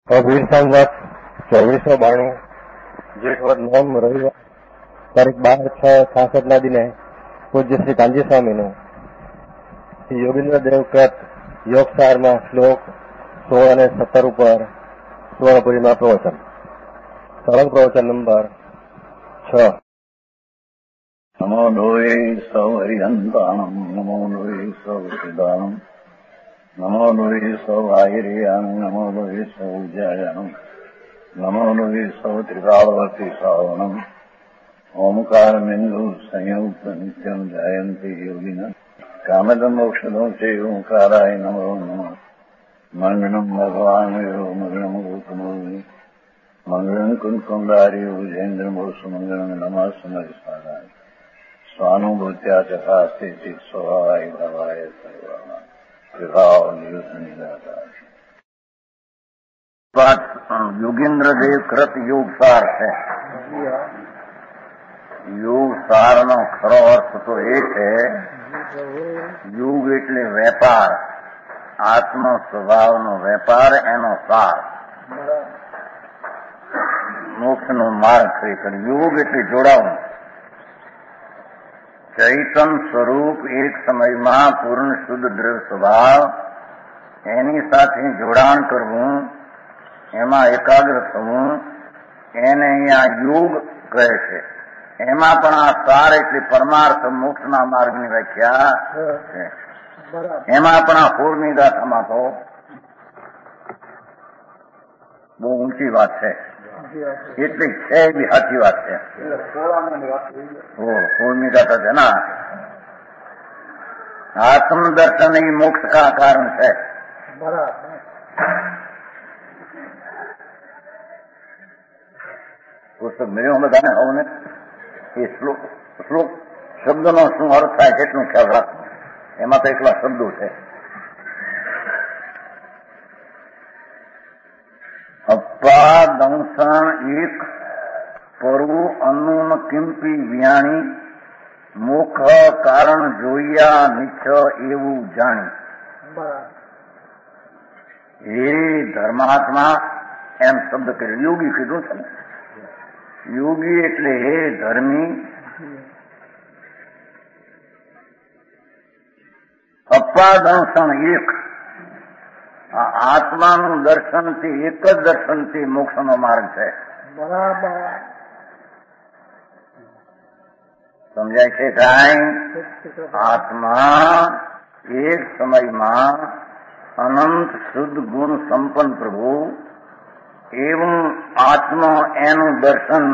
વીર સંવત 2492 જેઠવદ નોમ રવિવાર તારીખ 12/6/66 દિને પૂજ્ય શ્રી કાંજી સ્વામીનું યોગેન્દ્ર દેવ કૃત યોગસારમાં શ્લોક 16 અને 17 ઉપર સુવર્ણપુરીમાં પ્રવચન. સરળ પ્રવચન નંબર 6. નમો લોહે સૌ હરિહંતાણમ નમો લોહે સૌ સિદ્ધાણમ નમો લોહે સૌ આયર્યામ નમો લોહે સૌ જયામ નમો લોહે સૌ ત્રિકાળવતી શ્રાવણમ ઓમકાર બિંદુ સંયુક્ત નિત્યમ જયંતી યોગિન કામદમ મોક્ષદમ છે ઓંકારાય નમો નમઃ. મંગળમ ભગવાન મંગળમ ગોતમોહિ મંગળમ કુંકુંડારી ભુજેન્દ્ર મોક્ષ મંગળમ નમઃ સમયસ્વારાય સ્વાનુભૂત્યા ચકાસ્તે ચિત સ્વભાવાય ભવાય સર્વમાં વિભાવ નિદાતા. વાત યોગેન્દ્ર દેવ કૃત યોગસાર છે. યોગસારનો ખરો અર્થ તો એ છે, યોગ એટલે વેપાર, આત્મ સ્વભાવનો વેપાર, એનો સાર, મોક્ષનો માર્ગ ખરેખર. યોગ એટલે જોડાવું, ચૈતન સ્વરૂપ એક સમયમાં પૂર્ણ શુદ્ધ દ્રવ્ય સ્વભાવ, એની સાથે જોડાણ કરવું, એમાં એકાગ્ર થવું, એને અહીંયા યોગ કહે છે. એમાં પણ આ સાર એટલે પરમાર્થ મોક્ષના માર્ગની વ્યાખ્યા છે. એમાં પણ આ 16મી ગાથામાં તો બહુ ઊંચી વાત છે, એટલી છે બી સાચી વાત છે. 16મી ગાથા છે ના, આત્મદર્શન એ મોક્ષ કા કારણ છે. પુસ્તક મળ્યો બધાને હોને એ શ્લોક શબ્દનો શું અર્થ થાય કેટલું ખ્યાલ રાખો. એમાં તો એકલા શબ્દો છે. અપ્પા દંસણ એક પરવું અન્નુન કિંપી વ્યાણી મુખ કારણ જોયા નિચ્છ એવું જાણી. હે ધર્માત્મા એમ શબ્દ કર્યો, યોગી કીધું છે ને. યોગી એટલે હે ધર્મી, અપ્પા દંસણ એક, આ આત્માનું દર્શનથી, એક જ દર્શનથી મોક્ષનો માર્ગ છે. બરાબર સમજાય છે કાંઈ? આત્મા એક સમયમાં અનંત શુદ્ધ ગુણ સંપન્ન પ્રભુ, એવું આત્મ એનું દર્શન.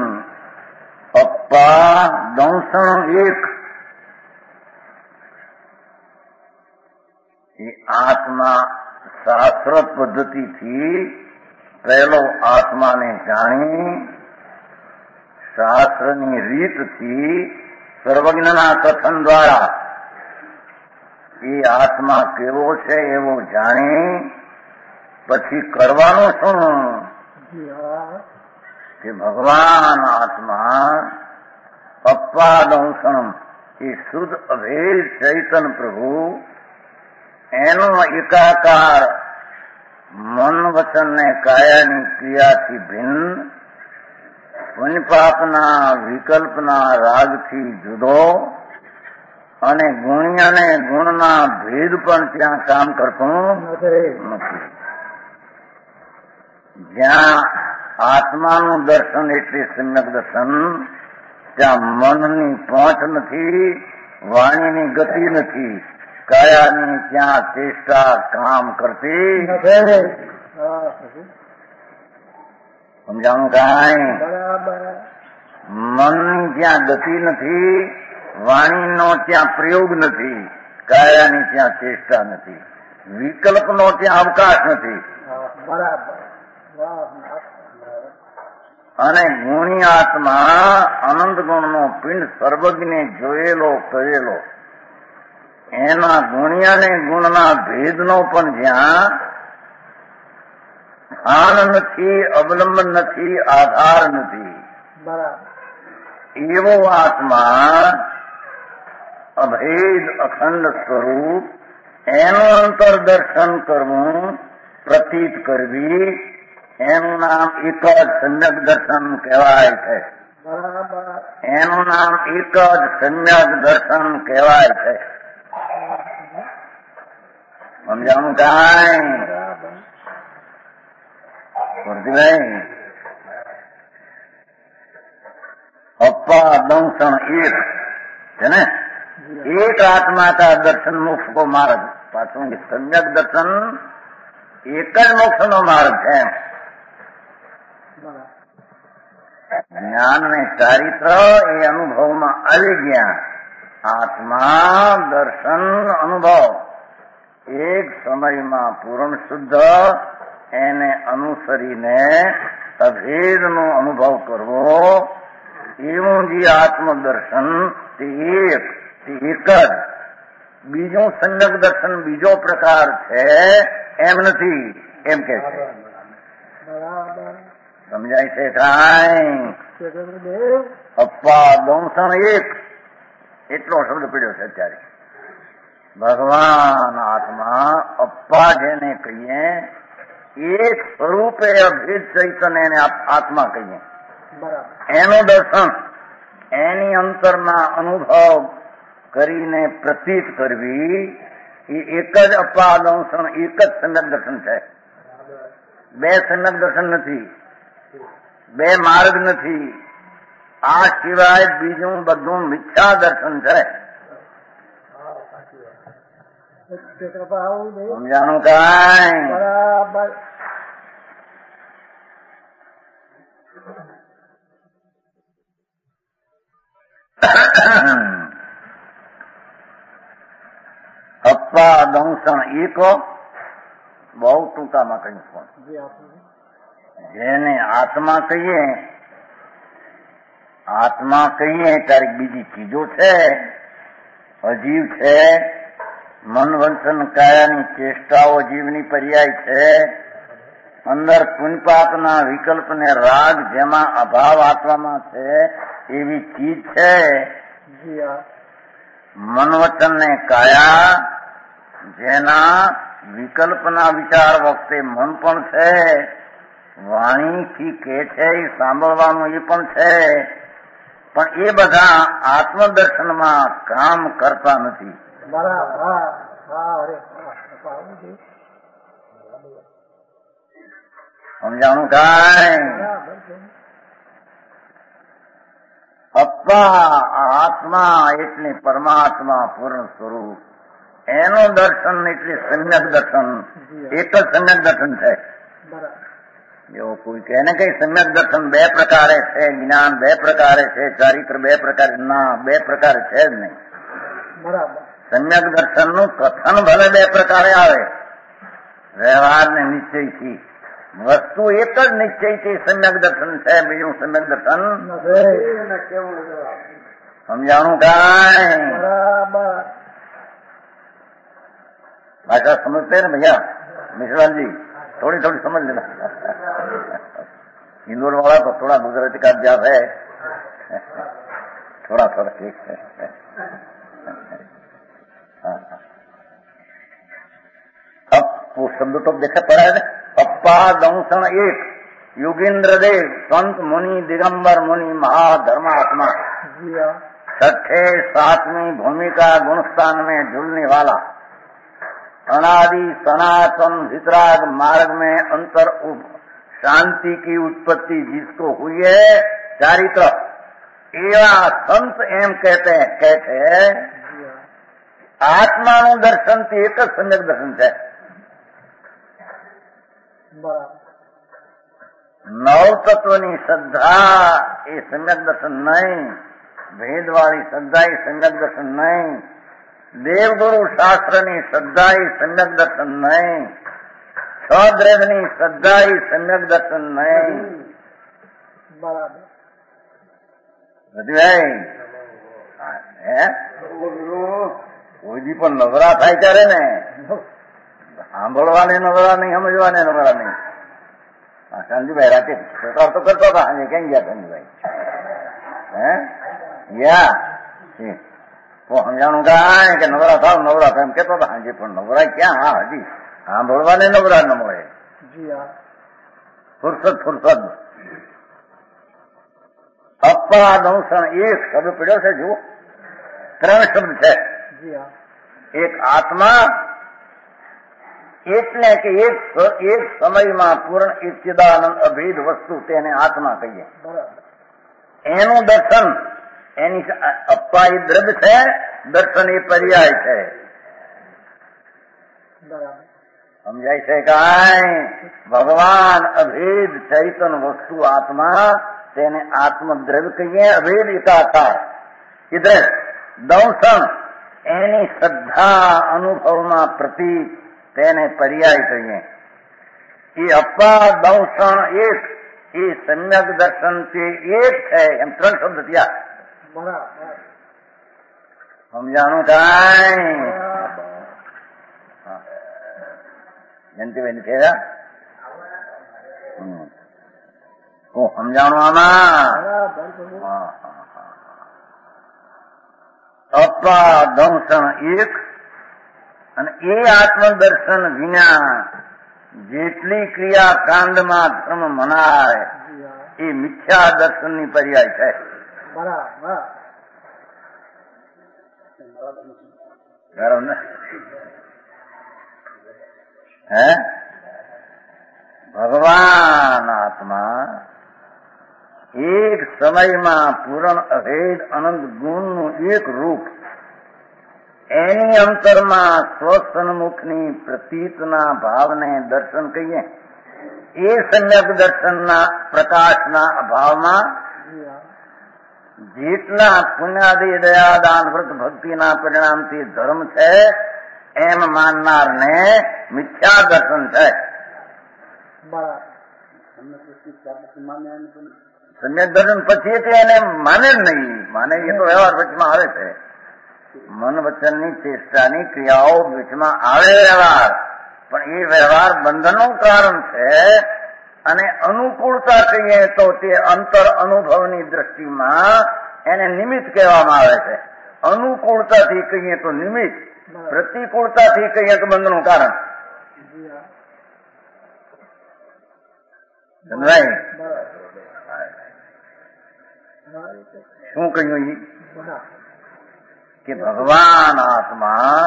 અપ્પા દંસણ એક, એ આત્મા શાસ્ત્ર પદ્ધતિથી પહેલો આત્માને જાણી, શાસ્ત્રની રીતથી સર્વજ્ઞના કથન દ્વારા એ આત્મા કેવો છે એવો જાણી પછી કરવાનું શું કે ભગવાન આત્મા અપ્પા દંસણ એ શુદ્ધ અભેદ ચૈતન પ્રભુ, એનો એકાકાર મન વચન ને કાયાની ક્રિયાથી ભિન્ન, પુણ્યપાપના વિકલ્પના રાગથી જુદો, અને ગુણ્યને ગુણના ભેદ પણ ત્યાં કામ કરતું નથી. જ્યાં આત્માનું દર્શન એટલે સમ્યક દર્શન, ત્યાં મનની પહોંચ નથી, વાણીની ગતિ નથી, કાયાની ત્યાં ચેષ્ટા કામ કરતી. સમજાણું કાંઈ? મનની ત્યાં ગતિ નથી, વાણીનો ત્યાં પ્રયોગ નથી, કાયાની ત્યાં ચેષ્ટા નથી, વિકલ્પનો ત્યાં અવકાશ નથી. અને ગુણી આત્મા અનંત ગુણનો પિંડ સર્વજ્ઞને જોયેલો કહેલો, એના ગુણ્યાને ગુણના ભેદનો પણ જ્યાં સ્થાન નથી, અવલંબન નથી, આધાર નથી, એવો આત્મા અભેદ અખંડ સ્વરૂપ, એનું અંતરદર્શન કરવું, પ્રતીત કરવી, એનું નામ એક જ સમ્યક દર્શન કહેવાય છે. એનું નામ એક જ સમ્યક દર્શન કહેવાય છે. સમજાણું કાંઈ પૂર્તિભાઈ? अप्पा दंशन एक है ना, एक आत्मा का दर्शन मोक्ष को मार्ग. पाछो सम्यक दर्शन एक જ મોક્ષ નો માર્ગ છે. જ્ઞાન ને ચારિત્ર એ અનુભવમાં આવી ગયા. આત્મા દર્શન અનુભવ એક સમયમાં પૂર્ણ શુદ્ધ એને અનુસરીને અભેદનો અનુભવ કરવો, એવું જે આત્મદર્શન તે એક જ. બીજું સમ્યક દર્શન બીજો પ્રકાર છે એમ નથી, એમ કે છે. સમજાય છે કાંઈ? અપ્પા દંશન એક એટલો શબ્દ પીડ્યો છે અત્યારે. ભગવાન આત્મા અપ્પા જેને કહીએ, એક સ્વરૂપે અભેદ ચૈતન્ય એને આત્મા કહીએ, એનું દર્શન એની અંતરના અનુભવ કરીને પ્રતીત કરવી એ એક જ અપ્પા દંશન, એક જ સમ્યક દર્શન છે. બે સમ્યક દર્શન નથી, બે માર્ગ નથી. આ સિવાય બીજું બધું મિથ્યા દર્શન છે. સમજાણું કાંઈ? બરાબર. અપ્પા દંશન એક બહુ ટૂંકામાં કહ્યું પણ જેને આત્મા કહીએ, આત્મા કહીએ ત્યારે બીજી ચીજો છે, અજીવ છે, મન વંચન કાયાની ચેષ્ટાઓ જીવની પર્યાય છે, અંદર પુણ્યપાપના વિકલ્પને રાગ જેમાં અભાવ આત્મામાં છે એવી ચીજ છે. મનવચન ને કાયા જેના વિકલ્પના વિચાર વખતે મન પણ છે, વાણીથી કે છે એ સાંભળવાનું એ પણ છે, પણ એ બધા આત્મદર્શનમાં કામ કરતા નથી. સમજાણું કાંઈ? અપ્પા આત્મા એટલે પરમાત્મા પૂર્ણ સ્વરૂપ, એનું દર્શન એટલે સમ્યક દર્શન, એક જ સમ્યક દર્શન છે. જો કોઈ કહે ને કઈ સમ્યક દર્શન બે પ્રકારે છે, જ્ઞાન બે પ્રકારે છે, ચારિત્ર બે પ્રકારે, ના, બે પ્રકારે છે જ નહીં. સમ્યક દર્શન નું કથન ભલે બે પ્રકારે આવે, વ્યવહાર ને નિશ્ચયથી, વસ્તુ એક જ નિશ્ચયથી સમ્યક દર્શન છે, બીજું સમ્યક દર્શન. સમજાણું કાંઈ? भाषा समझते हैं ना भैया मिश्राल जी? थोड़ी थोड़ी समझ लेना. इंदौर वाला तो थोड़ा गुजराती का अभ्यास है, थोड़ा थोड़ा ठीक है. अब वो शब्द तो देखा पड़ा है ना, अप्पा दंशन एक, योगेंद्र देव संत मुनि दिगंबर मुनि महाधर्मात्मा, छठे सातवीं भूमिका गुणस्थान में झूलने वाला, अनादि सनातन वितराग मार्ग में अंतर शांति की उत्पत्ति जिसको हुई है चारित्र, एवा संत एम कहते हैं. आत्माનું દર્શન તે એક જ સમ્યક દર્શન છે. નવ તત્વની શ્રદ્ધા એ સમ્યક દર્શન નહીં, ભેદવાળી શ્રદ્ધા એ સમ્યક દર્શન નહીં, દેવગુરુ શાસ્ત્રની શ્રદ્ધા એ સમ્યક દર્શન નહીં, છ દ્રવ્યની શ્રદ્ધા એ સમ્યક દર્શન નહીં. બરાબર કોઈ દી પણ નવરા થાય ત્યારે ને સાંભળવાને નવરા નહીં, સમજવાને નવરા નહીં. સંજુભાઈ રાતે પ્રકાર તો કરતા હતા, આજે ક્યાં ગયા સંજુભાઈ? ગયા સમજાણું કાંઈ કે નવરા થાવ નવરા થાય એમ કેતો હતા. હાજી પણ નવરા ક્યાં? હા, હજી સાંભળવાને નવરા ન મળે. ફુરસદ અપાદંસણ એક શબ્દ પડ્યો છે. જુઓ, 3 શબ્દ છે. એક આત્મા એટલે કે એક સમયમાં પૂર્ણ ઇચ્છિદાનંદ અભેદ વસ્તુ તેને આત્મા કહીએ. એનું દર્શન, એની અપ્પા એ દ્રવ્ય છે, દર્શન એ પર્યાય છે. સમજાય છે કાંઈ? ભગવાન અભેદ ચૈતન વસ્તુ આત્મા, તેને આત્મદ્રવ્ય કહીએ. અભેદ એકાકાર ઇધર દંસન, એની શ્રદ્ધા અનુભવમાં પ્રતીક, તેને પર્યાય કહીએ. એ અપા દંસણ એક, એ સમ્યક દર્શન તે એક છે. એમ 3 શબ્દ થયા. સમજાણું કાંઈ? જયંતિભાઈ કહેવા હું સમજાણું આમાં. અપા દંસણ એક, અને એ આત્મદર્શન વિના જેટલી ક્રિયા કાંડમાં ધર્મ મનાય એ મિથ્યા દર્શનની પર્યાય છે. બરાબર ને? હે, ભગવાન આત્મા એક સમયમાં પૂર્ણ અભેદ અનંત ગુણનું એક રૂપ, એની અંતરમાં સ્વસન્મુખની પ્રતીતના ભાવને દર્શન કહીએ. એ સમ્યક દર્શનના પ્રકાશના અભાવમાં જેટલા પુણ્યાદિ દયાદાન વ્રત ભક્તિના પરિણામથી ધર્મ છે એમ માનનારને મિથ્યા દર્શન છે. સમ્યક દર્શન પછી એને માને જ નહીં. માને એ તો વ્યવહાર વચમાં આવે છે. મન વચનની ચેષ્ટાની ક્રિયાઓ વચમાં આવે વ્યવહાર, પણ એ વ્યવહાર બંધનનું કારણ છે. અને અનુકૂળતા કહીએ તો તે અંતર અનુભવની દ્રષ્ટિમાં એને નિમિત્ત કહેવામાં આવે છે. અનુકૂળતાથી કહીએ તો નિમિત્ત, પ્રતિકૂળતાથી કહીએ તો બંધનું કારણ. શું કહ્યું કે ભગવાન આત્મા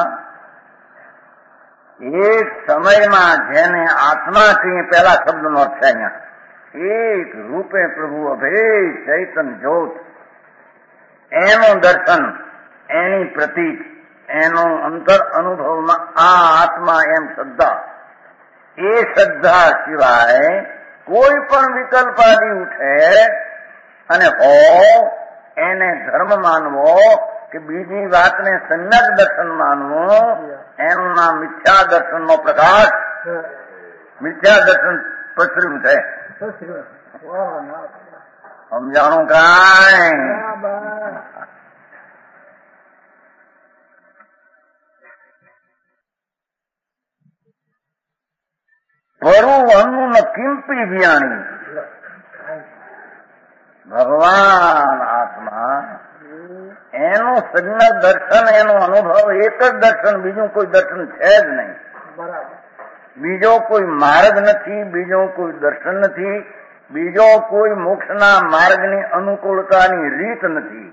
એક સમયમાં, જેને આત્મા કહીએ, પહેલા શબ્દનો અર્થ છે અહીંયા, એક રૂપે પ્રભુ અભેદ ચૈતન જ્યોત, એનું દર્શન, એની પ્રતીક, એનું અંતર અનુભવમાં આ આત્મા એમ શ્રદ્ધા, એ શ્રદ્ધા સિવાય કોઈ પણ વિકલ્પ આદિ ઉઠે અને હો એને ધર્મ માનવો કે બીજી વાતને સમ્યક દર્શન માનવું, એનું નામ મિથ્યા દર્શન નો પ્રકાશ, મિથ્યા દર્શન પસર્યું છે. સમજાણું કાંઈ? પરું અન્ન કિંપી વ્યાણી, ભગવાન આત્મા એનું સમ્યક દર્શન, એનો અનુભવ એક જ દર્શન, બીજું કોઈ દર્શન છે જ નહીં. બીજો કોઈ માર્ગ નથી, બીજો કોઈ દર્શન નથી, બીજો કોઈ મોક્ષના માર્ગની અનુકૂળતાની રીત નથી.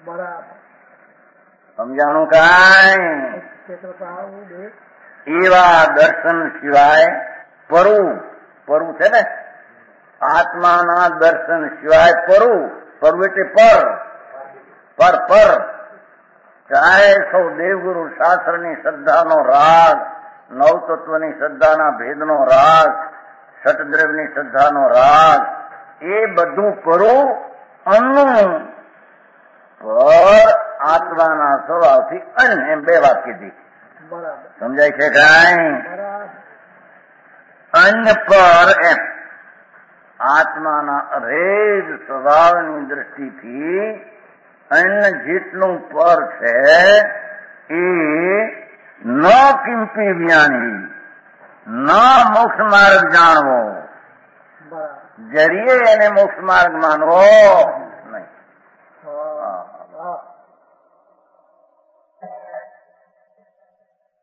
સમજાણું કાંઈ? એવા દર્શન સિવાય પરું છે ને, આત્માના દર્શન સિવાય પરું એટલે પર ચાહે સૌ દેવગુરુ શાસ્ત્રની શ્રદ્ધાનો રાગ, નવતત્વની શ્રદ્ધાના ભેદનો રાગ, ષટદ્રવ્યની શ્રદ્ધાનો રાગ, એ બધું પરું અન્નું પર આત્માના સ્વભાવથી અન્ન, એમ 2 વાત કીધી. સમજાય છે કાંઈ? અન્ન પર એમ આત્માના અભેદ સ્વભાવની દ્રષ્ટિથી અન્ન જેટલું પર છે એ ન કિંપી જ્ઞાની, ન મોક્ષ માર્ગ જાણવો, જરીએ એને મોક્ષ માર્ગ માનવો નહીં.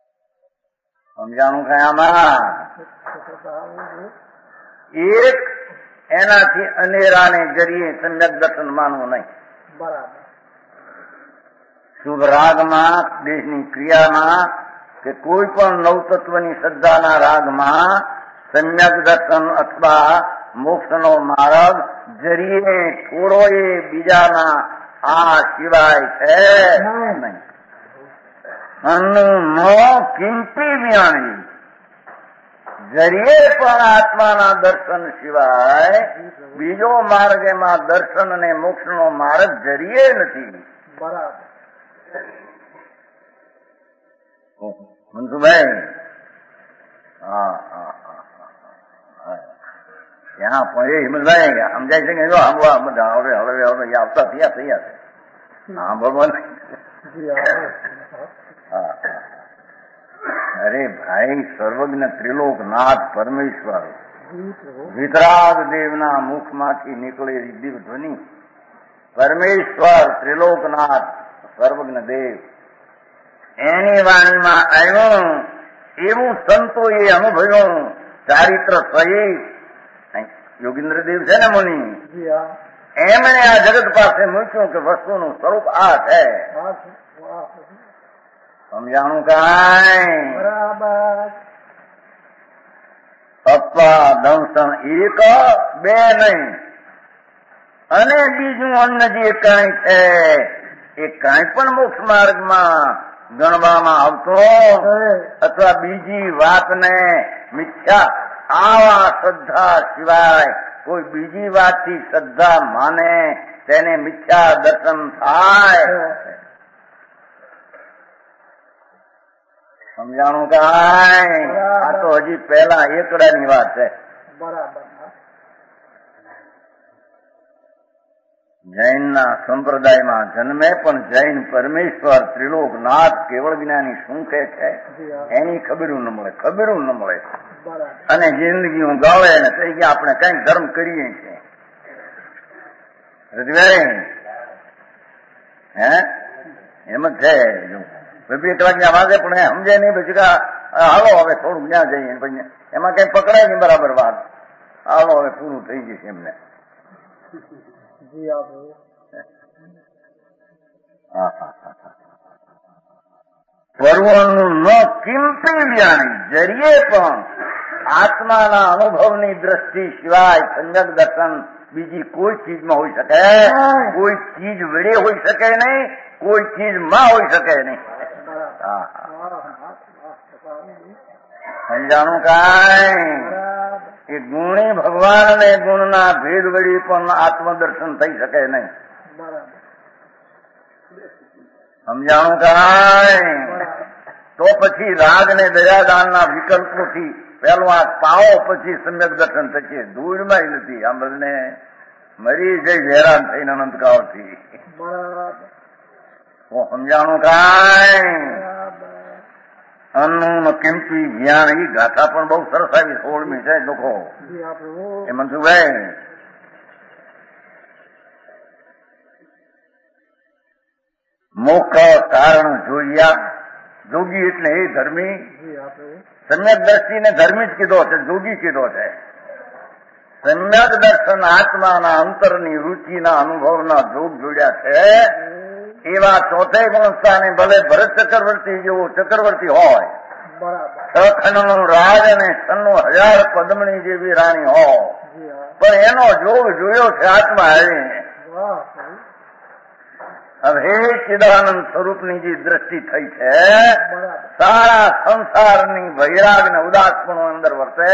સમજાણું કઈ આમાં? એક એનાથી અનેરાને જરીએ સમ્યક દર્શન માનવું નહીં. બરાબર. શુભ રાગમાં, દેશની ક્રિયામાં કે કોઈ પણ નવતત્વની શ્રદ્ધાના રાગમાં સમ્યક દર્શન અથવા મોક્ષનો માર્ગ જરીએ થોડો એ બીજાના આ સિવાય છે નહીં. કિંમતી વ્યાણી જરીએ પણ આત્માના દર્શન સિવાય બીજો માર્ગ એમાં દર્શન અને મોક્ષનો માર્ગ જરીએ નથી. બરાબર. મનસુભાઈ, यहाँ पर हिम्मतभाई समझाई सके जो हम हवे हवे हवे આવતા થયા થયા છે. હા ભગવાન. અરે ભાઈ, સર્વજ્ઞ ત્રિલોકનાથ પરમેશ્વર વિતરાગ દેવના મુખમાંથી નીકળેલી દિવ્ય ધ્વનિ પરમેશ્વર ત્રિલોકનાથ સર્વજ્ઞ દેવ એની વાણીમાં આવ્યું. એવું સંતોએ અનુભવ્યું ચારિત્ર સહિત. યોગીન્દ્ર દેવ છે ને મુનિ, એમણે આ જગત પાસે મૂક્યું કે વસ્તુનું સ્વરૂપ આ છે. સમજાણું કાંઈ? બરાબર. અપ્પા દંશન એક બે નહીં, અને બીજું અન્ન જે કાંઈ છે એ કાંઈ પણ મોક્ષ માર્ગમાં ગણવામાં આવતો અથવા બીજી વાતને મિથ્યા આવા શ્રદ્ધા સિવાય કોઈ બીજી વાતથી શ્રદ્ધા માને તેને મિથ્યા દર્શન થાય. સમજાણું કાંઈ? આ તો હજી પહેલા એકડાની વાત છે. બરાબર. જૈનના સંપ્રદાયમાં જન્મે પણ જૈન પરમેશ્વર ત્રિલોકનાથ કેવળ જ્ઞાની શું કહે છે એની ખબરું ન મળે, ખબરું ન મળે. અને જિંદગી હું ગાળે ને થઈ ગયા આપણે કઈક ધર્મ કરીએ છીએ. હે એમ જ છે. બે કલાકના વાગે પણ એ સમજે નહીં, પછી હાલો હવે થોડું જ્યાં જઈએ, પછી એમાં કઈ પકડાય નહીં બરાબર વાત. હાલો હવે પૂરું થઈ જશે એમને. પરવણનું ન કિંમતી વ્યાણી જરીએ પણ આત્માના અનુભવની દ્રષ્ટિ સિવાય સંજક દર્શન બીજી કોઈ ચીજમાં હોઈ શકે, કોઈ ચીજ વડે હોઈ શકે નહીં, કોઈ ચીજમાં હોઈ શકે નહીં. સમજાણું કાંઈ? એ ગુણી ભગવાન અને ગુણના ભેદ વળી પણ આત્મદર્શન થઈ શકે નહીં. સમજાણું કાંઈ? તો પછી રાગ ને દયાદાનના વિકલ્પોથી પેલું આ પાવો પછી સમ્યક દર્શન થશે. ધૂળમાં નથી. આ બધાને મરી જઈ હેરાન થઈને અનંતકાળથી. સમજાણું કાંઈ? અન્નું કિંમતી જ્ઞાન એ ગાથા પણ બહુ સરસ આવી 16મી છે લોકો. એ મનસુખભાઈ, મુખ્ય કારણ જોયા. જોગી એટલે એ ધર્મી. સમ્યક દ્રષ્ટિને ધર્મી જ કીધો છે, જોગી કીધો છે. સમ્યક દર્શન આત્માના અંતરની રુચિના અનુભવના જોગ જોડ્યા છે. એવા ચોથે ગુણસ્થાને ભલે ભરત ચક્રવર્તી જેવો ચક્રવર્તી હોય, સખંડનું રાજ અને 1000 પદ્મણી જેવી રાણી હોય, પણ એનો જોગ જોયો છે આત્મા આવી. હવે હે ચિદાનંદ સ્વરૂપની જે દ્રષ્ટિ થઈ છે, સારા સંસારની વૈરાગ ને ઉદાસપણો અંદર વર્તે,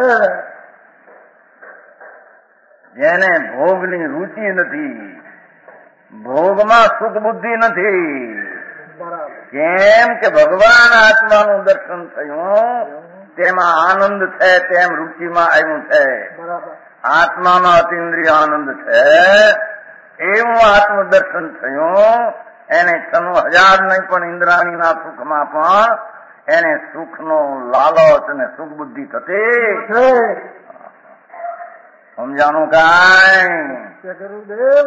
જેને ભોગની રુચિ નથી, ભોગમાં સુખ બુદ્ધિ નથી. કેમ કે ભગવાન આત્માનું દર્શન થયું, તેમાં આનંદ છે, તેમ રુચિમાં આવ્યું છે. આત્મામાં અતિન્દ્રિય આનંદ છે, એવું આત્મદર્શન થયું. એને 1000 નહીં પણ ઇન્દ્રાણીના સુખમાં પણ એને સુખનો લાલચ અને સુખ બુદ્ધિ થતી. સમજાણું કાંઈ?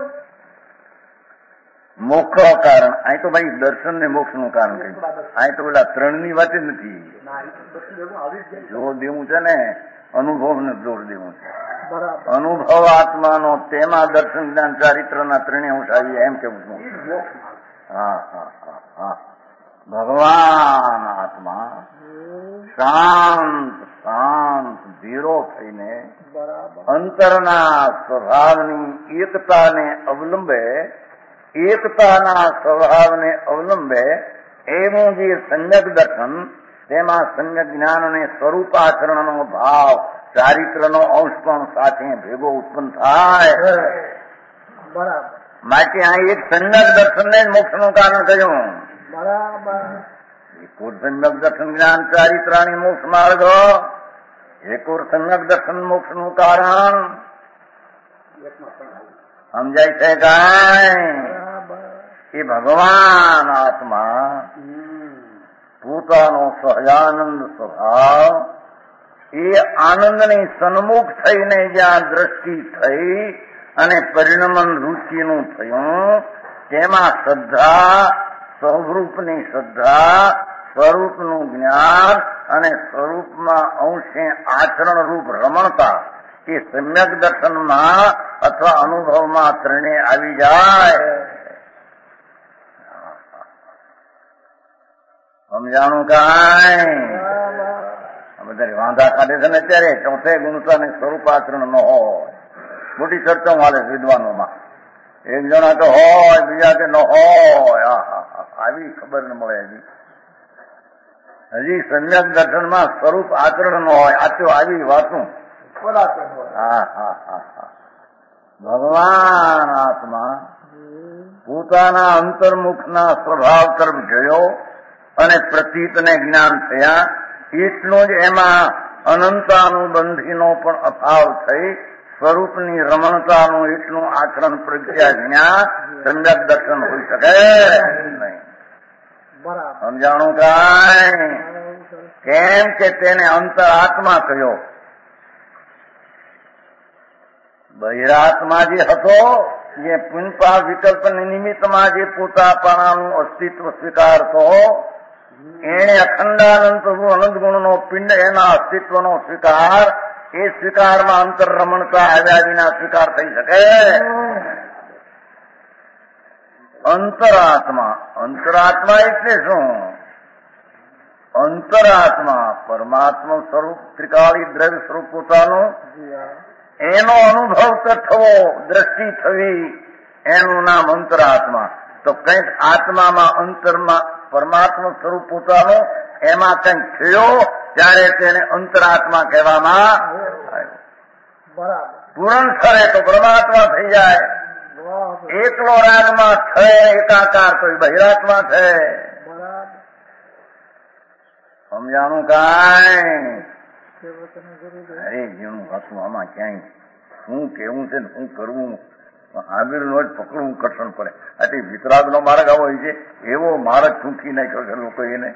મોક્ષ કારણ અહીં તો ભાઈ દર્શન ને મોક્ષ નું કારણ કહ્યું. અહીં તો પેલા 3ની વાત જ નથી. જોર દેવું છે ને, અનુભવ ને જોર દેવું છે. બરાબર. અનુભવ આત્માનો તેમાં દર્શન જ્ઞાન ચારિત્રના ત્રણેય અંશ આવી એમ કેવું છું. હા હા હા હા. ભગવાન આત્મા શાંત શાંત ધીરો થઈને બરાબર. અંતરના સ્વભાવની એકતાને અવલંબે એવું જે સમ્યક દર્શન, તેમાં સમ્યક જ્ઞાન અને સ્વરૂપ આચરણનો ભાવ, ચારિત્રનો અંશ પણ સાથે ભેગો ઉત્પન્ન થાય. બરાબર. માટે આ એક સમ્યક દર્શનને જ મોક્ષનું કારણ કહ્યું. બરાબર. એકોર સમ્યક દર્શન જ્ઞાન ચારિત્રાની મોક્ષ માર્ગ, એકોર સમ્યક દર્શન મોક્ષનું કારણ. સમજાય છે કાંઈ? એ ભગવાન આત્મા પોતાનો સહજાનંદ સ્વભાવ, એ આનંદની સન્મુખ થઈને જ્યાં દ્રષ્ટિ થઈ અને પરિણમન રુચિનું થયું, તેમાં શ્રદ્ધા, સ્વરૂપની શ્રદ્ધા, સ્વરૂપનું જ્ઞાન અને સ્વરૂપમાં અંશે આચરણ રૂપ રમણતા એ સમ્યક દર્શનમાં અથવા અનુભવમાં ત્રણે આવી જાય. સમજાણું કાંઈ? બધા વાંધા કાઢે છે ને અત્યારે ચોથે ગુણતા ને સ્વરૂપ આચરણ ન હોય. મોટી ચર્ચા હાલે વિદ્વાનોમાં. એક જણા તો હોય, બીજા કે ન હોય. આવી ખબર ન મળે. હજી સમ્યક દર્શનમાં સ્વરૂપ આચરણ ન હોય. આ તો આવી વાતું. હા હા હા હા. ભગવાન આત્મા પોતાના અંતર્મુખના સ્વભાવ તરફ જોયો અને પ્રતીતને જ્ઞાન થયા. એટલું જ એમાં અનંતાનુબંધીનો પણ અભાવ થઈ સ્વરૂપની રમણતાનું એટલું આચરણ પ્રજ્ઞા જ્ઞાન સમ્યક દર્શન હોઈ શકે નહીં. સમજાણું કાંઈ? કેમ કે તેને અંતર આત્મા કહ્યો. બહિરાત્મા જે હતો, જે પુનપા વિકલ્પની નિમિત્તમાં જે પોતાપણાનું અસ્તિત્વ સ્વીકારતો, એને અખંડાનંદ અનંત ગુણનો પિંડ એના અસ્તિત્વનો સ્વીકાર, એ સ્વીકારમાં અંતર રમણતા આવ્યા વિના સ્વીકાર થઈ શકે. અંતરાત્મા એટલે શું? અંતરાત્મા પરમાત્મા સ્વરૂપ ત્રિકાળી દ્રવ્ય સ્વરૂપ પોતાનું, એનો અનુભવ થવો, દ્રષ્ટિ થવી, એનું નામ અંતરાત્મા. તો કંઈક આત્મામાં અંતરમાં પરમાત્મા સ્વરૂપ પોતાનું એમાં કંઈક થયો ત્યારે તેને અંતરાત્મા કહેવામાં આવ્યો. પૂરણ થરે તો પરમાત્મા થઈ જાય. એકલો રાગમાં છે એકાકાર તો બહિરાત્મા છે. સમજાણું કાંઈ? અરે જેનું હતું આમાં ક્યાંય શું કેવું છે ને શું કરવું, આબીરનો જ પકડવું કઠણ પડે. આથી વિતરાગનો માર્ગ આવો છે, એવો માર્ગ ચૂંકી નાખ્યો છે લોકો એને.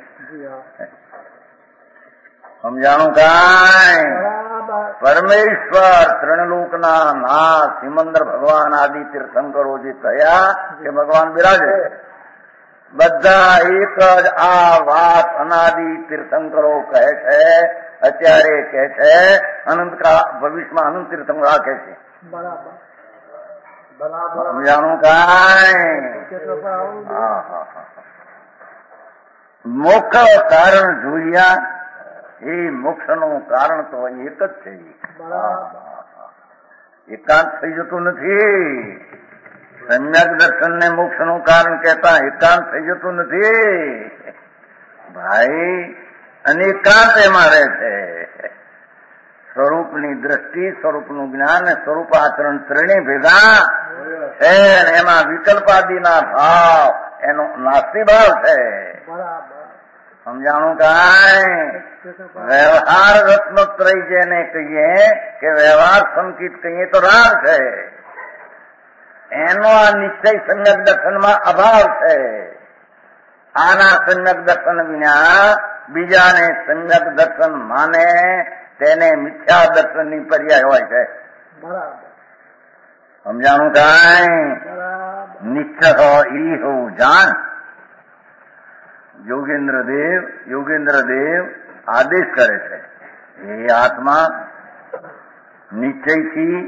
સમજાણું કાંઈ? પરમેશ્વર ત્રણલોકના નાથ સિમંદર ભગવાન આદિ તીર્થંકરો જે થયા કે ભગવાન બિરાજે, બધા એક જ આ વાત અનાદિ તીર્થંકરો કહે છે. અત્યારે કહે છે, અનંતકાળ ભવિષ્યમાં અનંત તીર્થંકરો આ કહે છે. સમજાણું કાંઈ? મોક્ષ કારણ જોયા, એ મોક્ષનું કારણ તો એક જ છે. એકાંત થઈ જતું નથી. સમ્યક દર્શનને મોક્ષનું કારણ કહેતા એકાંત થઈ જતું નથી ભાઈ. અને એકાંત એમાં રહે છે. સ્વરૂપની દ્રષ્ટિ, સ્વરૂપનું જ્ઞાન અને સ્વરૂપ આચરણ ત્રણેય ભેગા છે. એમાં વિકલ્પાદિના ભાવ એનો નાસ્તી ભાવ છે. સમજાણું કાંઈ? વ્યવહાર રત્નોત્રય જેને કહીએ કે વ્યવહાર સંકિત કહીએ તો રાગ છે, એનો આ નિશ્ચય સમ્યક દર્શનમાં અભાવ છે. આના સમ્યક દર્શન વિના બીજાને સમ્યક દર્શન માને તેને મિથ્યા દર્શનની પર્યાય હોય છે. સમજાણું કાંઈ? નિશ્ચય ઈ હોવું જાણ. યોગેન્દ્ર દેવ આદેશ કરે છે, એ આત્મા નિશ્ચયથી,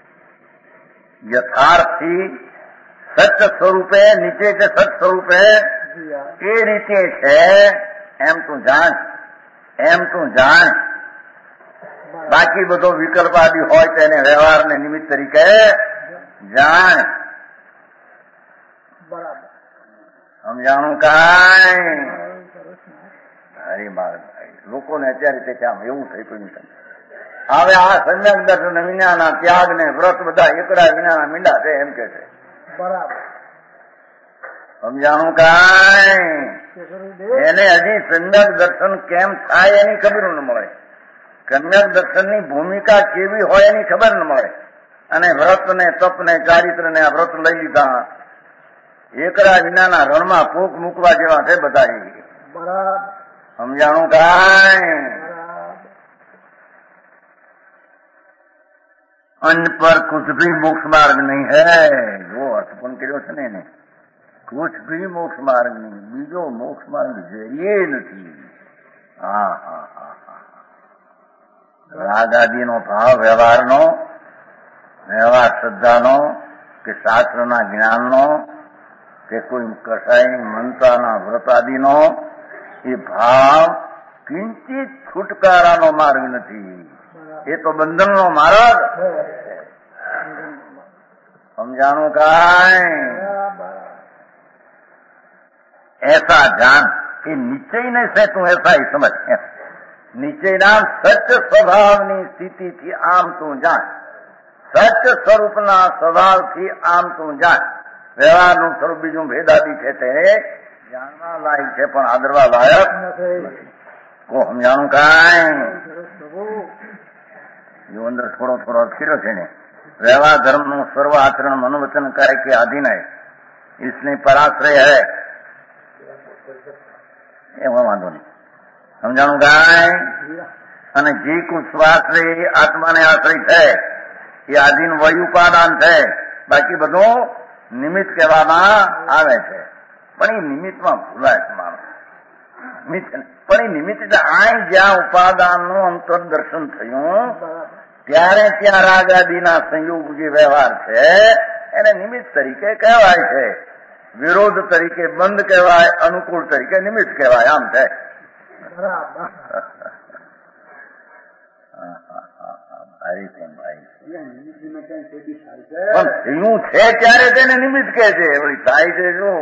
યથાર્થથી, સત્ય સ્વરૂપે, નીચે કે સત સ્વરૂપે જી હા. એ રીતે છે એમ તું જાણ, એમ તું જાણ. બરાબર. બાકી બધો વિકલ્પ આદિ હોય તેને વ્યવહારને નિમિત્ત તરીકે જાણ. બરાબર. સમજાણું કાંઈ? સરસ ને. અરે મારા ભાઈ, લોકોને અત્યારે તે આમ એવું થઈ પડ્યું છે. હવે આ સમ્યક દર્શન વિનાના ત્યાગ ને વ્રત બધા એકડા વિનાના મીંડા છે એમ કે છે. બરાબર. સમજાણું કાંઈ? કે ગુરુદેવ એને હજી સમ્યક દર્શન કેમ થાય એની ખબર ન મળે. સમ્યક દર્શનની ભૂમિકા કેવી હોય એની ખબર ન મળે. અને વ્રત ને તપ ને ચારિત્ર ને આ વ્રત લઈ લીધા, એકડા વિનાના રણમાં ફૂંક મૂકવા જેવા છે બધા. બરાબર. સમજાણું કાંઈ? બરાબર. અન્ય પર કુછ ભી મોક્ષ માર્ગ નહીં હૈ. જો અર્થપૂર્ણ કર્યો છે ને એને, કુછ ભી મોક્ષ માર્ગ નહીં, બીજો મોક્ષ માર્ગ જરીએ નથી. હા હા હા હા. રાગ આદિનો ભાવ વ્યવહારનો, વ્યવહાર શ્રદ્ધાનો કે શાસ્ત્રના જ્ઞાનનો કે કોઈ કસાયની મનતાના વ્રત આદિનો એ ભાવ કિંચિત છુટકારાનો માર્ગ નથી. એ તો બંધનનો માર્ગ. સમજાણું કાંઈ? બરાબર. ऐसा जान कि निश्चय ने से तू ऐसा ही समझ. निश्चयના સત્ય સ્વભાવની સ્થિતિથી આમ તું જાણ, સત્ય સ્વરૂપના સ્વભાવથી આમ તું જાણ. વ્યવહારનું સ્વરૂપ બીજું ભેદાદી છે તે જાણવા લાયક છે પણ આદરવા લાયક નથી. કો સમજાણું કાંઈ? સરસ પ્રભુ. જો અંદર થોડો થોડો અખીરો છે ને, व्यवहार धर्मનું સર્વ આચરણ મનોવચન કાય કે આધીન હૈ, इसने पराश्रय है. એમાં વાંધો નહીં. સમજાણું કાંઈ? અને જે કુછ સ્વાશ્રય આત્માને આશ્રય છે એ આધીન વય ઉપાદાન છે. બાકી બધું નિમિત્ત કહેવામાં આવે છે. પણ એ નિમિત્તમાં ભૂલાય છે માણસ. પણ એ નિમિત્ત એટલે આ જ્યાં ઉપાદાનનું અંતર દર્શન થયું બરાબર. ત્યારે ત્યાં રાગ આદિના સંયોગ જે વ્યવહાર છે એને નિમિત્ત તરીકે કહેવાય છે. વિરોધ તરીકે બંધ કહેવાય, અનુકૂળ તરીકે નિમિત્ત કહેવાય. આમ છે. બરાબર. ભાઈ કેમ ભાઈ નિમિત્તમાં ક્યાંય કોઈ બી થાય છે. પણ થયું છે ત્યારે તેને નિમિત્ત કહે છે. વળી થાય છે શું?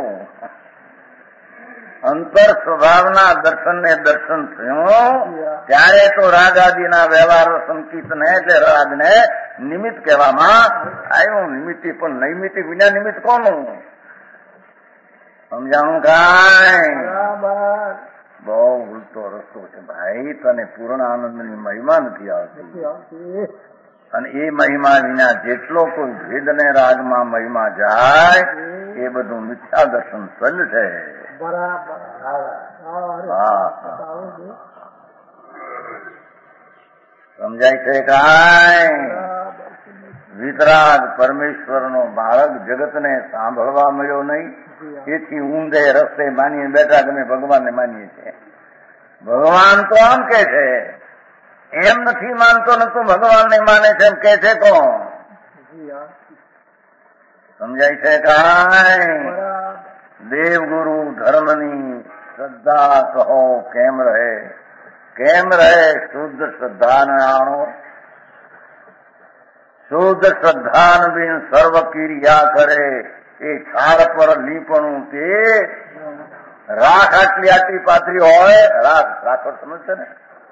અંતર સ્વભાવના દર્શનને દર્શન થયું ત્યારે તો રાગ આદિના વ્યવહાર સંકિતને એટલે રાગને નિમિત્ત કહેવામાં આવ્યું. નિમિત્તિ પણ નૈમિત્તિક વિના નિમિત્ત કોનું? સમજાણું કાંઈ? બરાબર. બહુ ઉલટો રસ્તો છે ભાઈ. તને પૂર્ણ આનંદની મહિમા નથી આવતી. નથી આવતી. અને એ મહિમા વિના જેટલો કોઈ ભેદને રાગમાં મહિમા જાય એ બધું મિથ્યા દર્શન સજ છે. બરાબર. સમજાય છે કાંઈ? વિતરાગ પરમેશ્વરનો બાળક જગતને સાંભળવા મળ્યો નહીં, એથી ઊંધે રસ્તે માનીને બેઠા કે અમે ભગવાનને માનીએ છીએ. ભગવાન તો આમ કે છે, એમ નથી માનતો ને તું ભગવાનને માને છે એમ કે છે કોણ? સમજાય છે કાંઈ? દેવગુરુ ધર્મની શ્રદ્ધા કહો કેમ રહે? કેમ રહે? શુદ્ધ શ્રદ્ધાને આણો. શુદ્ધ શ્રદ્ધાન બિન સર્વ ક્રિયા કરે એ છાળ પર લીપણું તે રાખ આટલી આટલી પાતળી હોય. રાખોડ સમજશે ને?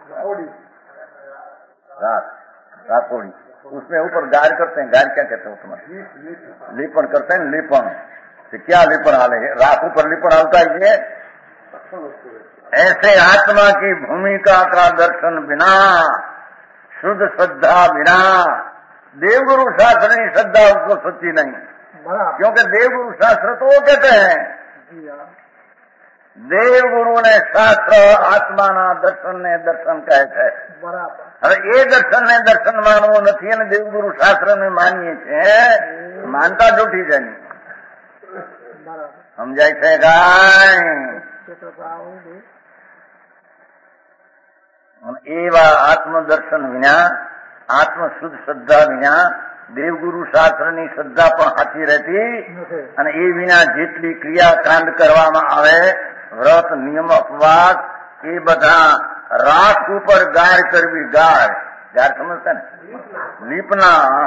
राखोड़ी उसमें ऊपर गार करते हैं. गार क्या कहते हैं उसमें? लीपन करते हैं. लीपन से क्या लीपन हाले? राख ऊपर लीपन हालता है. ऐसे आत्मा की भूमिका का दर्शन बिना, शुद्ध श्रद्धा बिना देवगुरु शास्त्र की श्रद्धा उसको सच्ची नहीं. क्योंकि देवगुरु शास्त्र तो वो कहते हैं, દેવગુરુ ને શાસ્ત્ર આત્માના દર્શન ને દર્શન કહે છે. બરાબર. હવે એ દર્શન ને દર્શન માનવું નથી અને દેવગુરુ શાસ્ત્ર ને માનીએ છીએ. માનતા જૂઠી છે. સમજાય છે કાંઈ? એવા આત્મદર્શન વિના આત્મશુદ્ધ શ્રદ્ધા વિના દેવગુરુ શાસ્ત્રની શ્રદ્ધા પણ સાચી રહેતી અને એ વિના જેટલી ક્રિયાકાંડ કરવામાં આવે, વ્રત, નિયમ, અપવાસ, એ બધા રાખ ઉપર ગાય કરવી. ગાય સમજતા ને, લીપના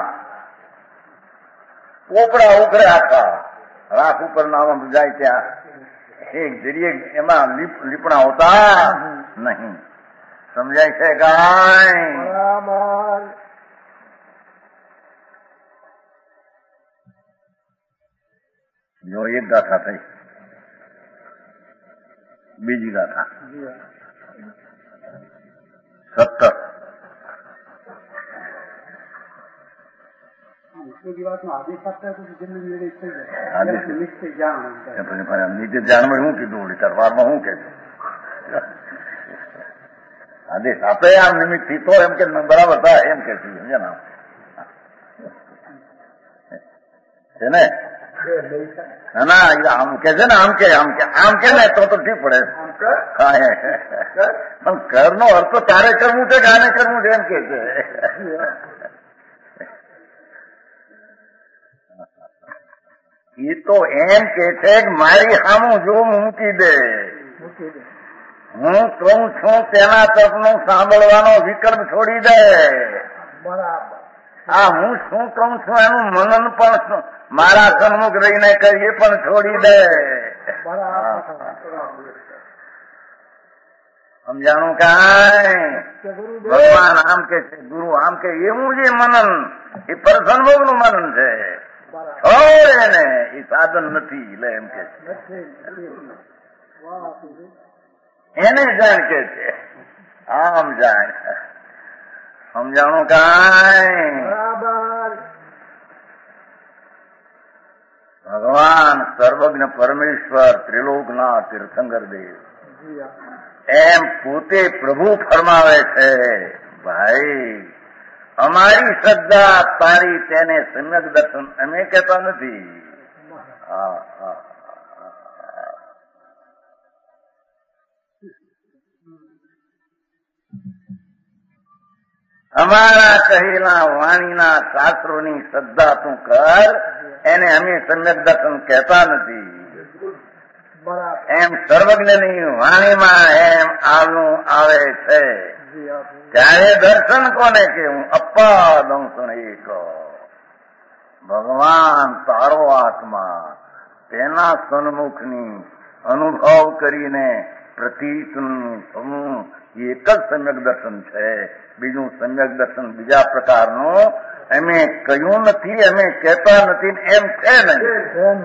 પોપડા ઉઘરે આખા રાખ ઉપર નામ જાય ત્યાં એક જરીએ એમાં લીપણા હોતા નહીં. સમજાય છે ગાય? જો એક ગાથા થઈ. બીજી ગાથા 17. નીચે ધ્યાનમાં શું કીધું? તરવારમાં શું કે આદેશ આપે આમ નિમિત્ત થી તો એમ કે બરાબર થાય એમ કે છે ને. ના આમ કે છે ને, આમ કે ને તો ઠીક પડે. પણ ઘરનો અર્થ તો તારે કરવું છે કે આને કરવું છે એમ કે છે. એ તો એમ કે છે કે મારી સામું જો મૂકી દે, હું કહું છું તેના તરફનું સાંભળવાનો વિકલ્પ છોડી દે. આ હું શું કહું છું એનું મનન પણ મારા સન્મુખ રહીને કરીએ પણ છોડી દે. સમજાણું કાંઈ? ભગવાન આમ કે છે, ગુરુ આમ કે, એવું જે મનન એ પરસન્મુખ નું મનન છે. એને એ સાધન નથી. એટલે એમ કે એને જાણ કે છે, આમ જાણ. સમજાણું કાંઈ? ભગવાન સર્વજ્ઞ પરમેશ્વર ત્રિલોકના તીર્થંકર દેવ એમ પોતે પ્રભુ ફરમાવે છે, ભાઈ અમારી શ્રદ્ધા તારી તેને સમ્યક દર્શન. અમે કહેતા નથી. અમારા કહેલા વાણીના શાસ્ત્રોની શ્રદ્ધા તું કર, એને અમે સમ્યક દર્શન કહેતા નથી. એમ સર્વજ્ઞની વાણીમાં એમ આવનું આવે છે. ત્યારે દર્શન કોને કે હું અપ્પા દઉં છું એક ભગવાન તારો આત્મા તેના સન્મુખની અનુભવ કરીને પ્રતીતનું થવું એક જ સમ્યક દર્શન છે. બીજું સમ્યક દર્શન બીજા પ્રકારનું અમે કહ્યું નથી, અમે કહેતા નથી એમ છે નહીં.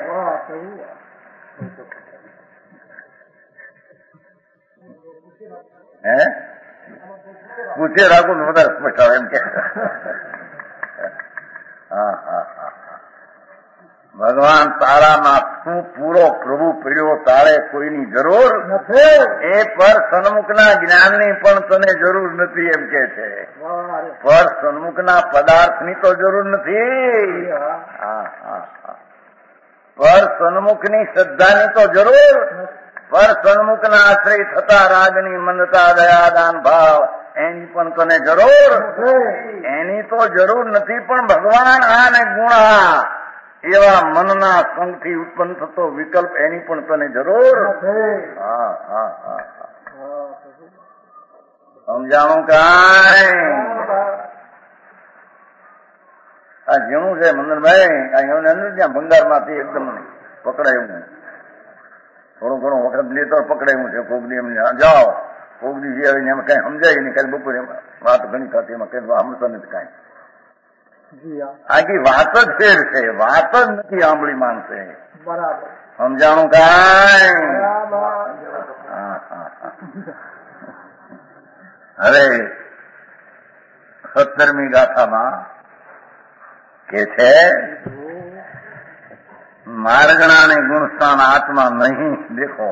હે પૂછે રાખું વધારે સ્પષ્ટ આવે એમ કે. ભગવાન તારામાં તું પૂરો પ્રભુ પીડ્યો, તારે કોઈની જરૂર નથી. એ પર સન્મુખના જ્ઞાનની પણ તને જરૂર નથી એમ કે છે. પર સન્મુખના પદાર્થની તો જરૂર નથી. પર સન્મુખની શ્રદ્ધાની તો જરૂર. પર સન્મુખના આશ્રય થતા રાગની મંદતા, દયા, દાન, ભાવ એની પણ તને જરૂર. એની તો જરૂર નથી. પણ ભગવાન આ ને ગુણા એવા મનના સંગથી ઉત્પન્ન થતો વિકલ્પ એની પણ તને જરૂર. સમજાણું કાંઈ? આ જેવું છે મંદનભાઈ, ત્યાં ભંગારમાંથી એકદમ પકડાયું. થોડું ઘણું વખત લેતો પકડાયું છે. કોકની એમ જાઓ, કોકની જે આવીને એમાં કઈ સમજાય નહીં. કાલે બપોરે વાત ઘણી થતી, એમાં કઈ સમજતા નથી કાંઈ. આખી વાત જ ફેર છે, વાત જ નથી આંબળી માનશે. સમજાણું કાંઈ? હવે 17મી ગાથામાં કે છે માર્ગણા ને ગુણસ્થાન આત્મા નહીં. દેખો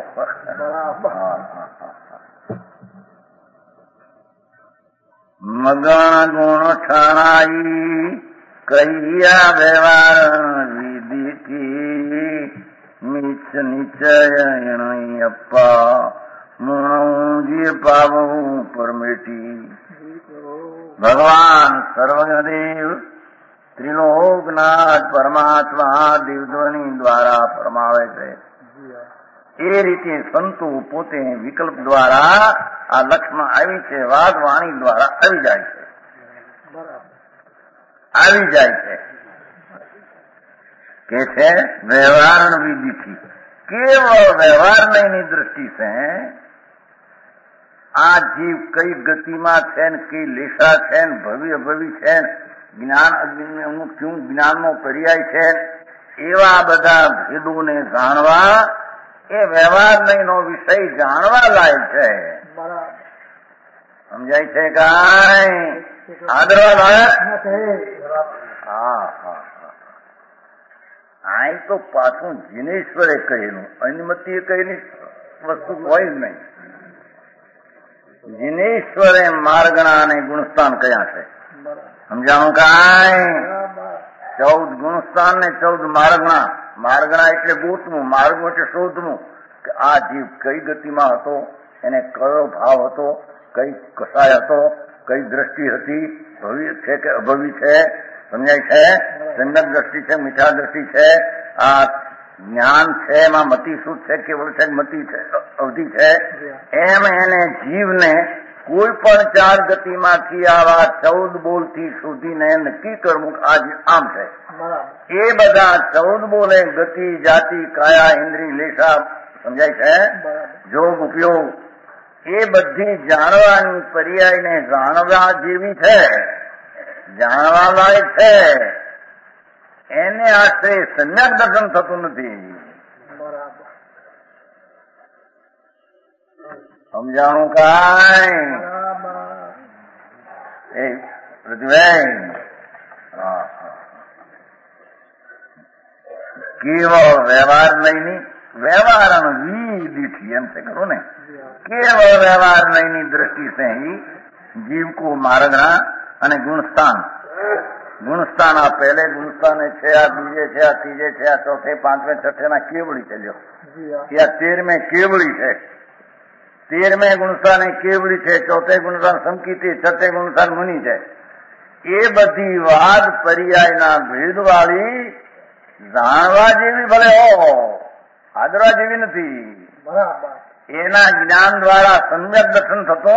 મગણ ગુણ ઠણાઈ કૈયા વ્યવહાર વિધિથી નીચ નિચય અપ્પા મુણું જે પાવું પરમેટી. ભગવાન સર્વજ્ઞદેવ ત્રિલોકનાથ પરમાત્મા દિવ્યધ્વનિ દ્વારા ફરમાવે છે. એ રીતે સંતો પોતે વિકલ્પ દ્વારા આ લક્ષમાં આવી છે, વાદ વાણી દ્વારા આવી જાય છે. કે છે વ્યવહાર વિધિથી કેવળ વ્યવહારની દ્રષ્ટિ છે આ જીવ કઈ ગતિમાં છે ને કઈ લેશા છે ને ભવિ અભવિ છે જ્ઞાન અજ્ઞાનનું શું જ્ઞાનનો પર્યાય છે એવા બધા ભેદોને જાણવા એ વ્યવહાર નહીંનો વિષય જાણવા લાયક છે. સમજાય છે કાંઈ? આદરવા લાયક. હા હા આ તો પાછું જીનેશ્વરે કહેલું, અનુમતિએ કહેલી વસ્તુ હોય જ નહીં. જીનેશ્વરે માર્ગણા અને ગુણસ્થાન કયા છે સમજાણું કાંઈ? 14 ગુણસ્થાન ને 14 માર્ગણા. માર્ગણા એટલે ગોતવું, માર્ગો એટલે શોધવું કે આ જીવ કઈ ગતિમાં હતો, એને કયો ભાવ હતો, કઈ કસાય હતો, કઈ દ્રષ્ટિ હતી, ભવિ છે કે અભવિ છે. સમજાય છે? સમ્યક દ્રષ્ટિ છે, મીઠા દ્રષ્ટિ છે, આ જ્ઞાન છે, એમાં મતિ શુદ્ધ છે, કેવળ છે, મતિ છે, અવધિ છે. એમ એને જીવને કોઈ પણ 4 ગતિમાંથી આવા 14 બોલથી શોધીને નક્કી કરવું આજ આમ છે. એ બધા 14 બોલે ગતિ, જાતિ, કાયા, ઇન્દ્રિય, લેશા. સમજાય છે? જોગ, ઉપયોગ એ બધી જાણવાની પર્યાયને જાણવા જેવી છે, જાણવા લાયક છે. એને આશ્રય સમ્યક દર્શન થતું નથી. સમજાણું કાંઈ? એ પૃથ્વીભાઈ કેવળ વ્યવહાર નહીં, વ્યવહાર વિધિથી એમ છે ખરું ને. કેવળ વ્યવહાર નહીં દ્રષ્ટિ છે જીવ કો માર્ગણા અને ગુણસ્થાન. ગુણસ્થાન આ પહેલે ગુણસ્થાન છે, આ બીજે છે, આ ત્રીજે છે, આ ચોથે, પાંચમે, છઠ્ઠે ના કેવડી છે. લ્યો આ 13મે કેવડી છે. 13મે ગુણસ્થાન એ કેવડી છે, ચોથે ગુણસ્થાન સંકિતી, છઠ્ઠે ગુણસ્થાન મુનિ છે. એ બધી વાદ પર્યાયના ભેદવાળી જાણવા જેવી ભલે હો, આદરવા જેવી નથી. એના જ્ઞાન દ્વારા સમ્યક દર્શન થતો.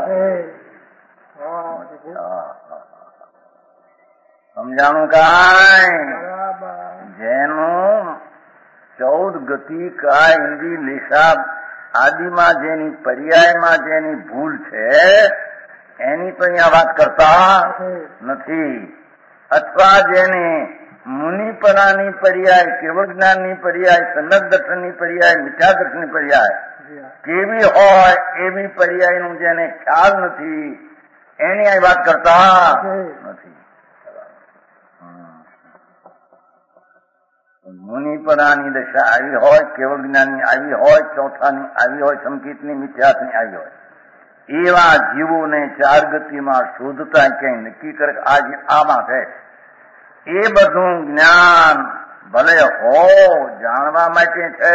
સમજાણું કાંઈ? જેનું 14 ગતિ, કાય, ઇન્દ્રિય, લેશા આદિમાં જેની પર્યાયમાં જેની ભૂલ છે એની તો અહીંયા વાત કરતા નથી. અથવા જેને મુનિપણાની પર્યાય, કેવળ જ્ઞાનની પર્યાય, સમ્યક દર્શનની પર્યાય, મિથ્યા દર્શનની પર્યાય કેવી હોય એવી પર્યાયનું જેને ખ્યાલ નથી એની અહીં વાત કરતા નથી. મુનિપણાની દશા આવી હોય, કેવળ જ્ઞાનની આવી હોય, ચોથાની આવી હોય, સંકિતની, મિથ્યાની આવી હોય, એવા જીવોને 4 ગતિમાં શોધતા ક્યાંય નક્કી કરે આજે આમાં છે. એ બધું જ્ઞાન ભલે હો જાણવા માટે છે,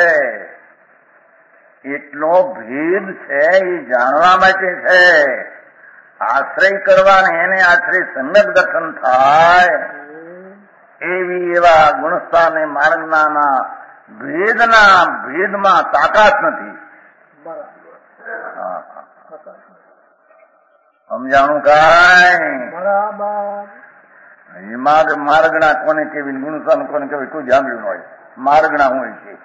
એટલો ભેદ છે એ જાણવા માટે છે. આશ્રય કરવાને એને આશ્રય સમ્યક દર્શન થાય એવી એવા ગુણસ્થાન માર્ગના ભેદમાં તાકાત નથી. સમજાણું કાંઈ? માર્ગણા કોને કેવી, ગુણસ્થાન કોને કેવી કોઈ જાણ્યું હોય. માર્ગણા હોય છે.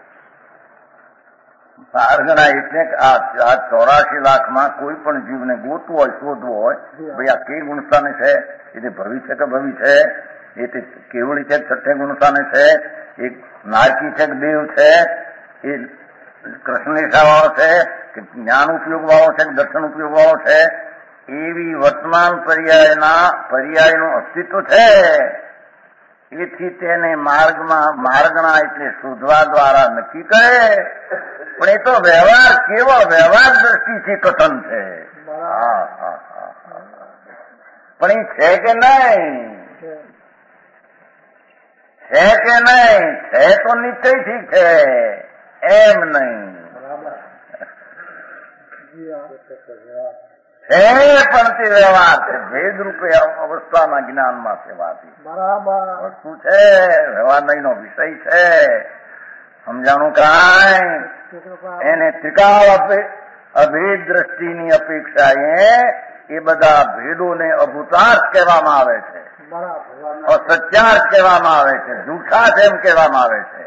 માર્ગણા એટલે આ 84 લાખમાં કોઈ પણ જીવને ગોતવું હોય, શોધવું હોય, ભાઈ આ કઈ ગુણસ્થાને છે, એટલે ભવિ છે કે ભવિ છે, એ કેવળી છે, છઠ્ઠે ગુણસ્થાને છે, એક નારકી છે કે દેવ છે, એ કૃષ્ણેશા વાળો છે કે જ્ઞાન ઉપયોગ વાળો છે કે દર્શન ઉપયોગ વાળો છે, એવી વર્તમાન પર્યાયનું અસ્તિત્વ છે. એથી તેને માર્ગણા એટલે શોધવા દ્વારા નક્કી કરે. પણ એ તો વ્યવહાર, કેવળ વ્યવહાર દ્રષ્ટિથી કથન છે. પણ એ છે કે નહીં? છે કે નહીં? છે તો નિશ્ચયથી છે, એમ નહીં. છે પણ તે વ્યવહાર છે, ભેદરૂપે અવસ્થાના જ્ઞાનમાં સેવાથી બરાબર વસ્તુ છે, વ્યવહાર નહીંનો વિષય છે. સમજાણું કાંઈ? એને ત્રિકાળ અભેદ દ્રષ્ટિની અપેક્ષાએ એ બધા ભેદોને અભૂતાર્થ કહેવામાં આવે છે, અસત્યાર્થ કહેવામાં આવે છે, જૂઠા છે એમ કહેવામાં આવે છે.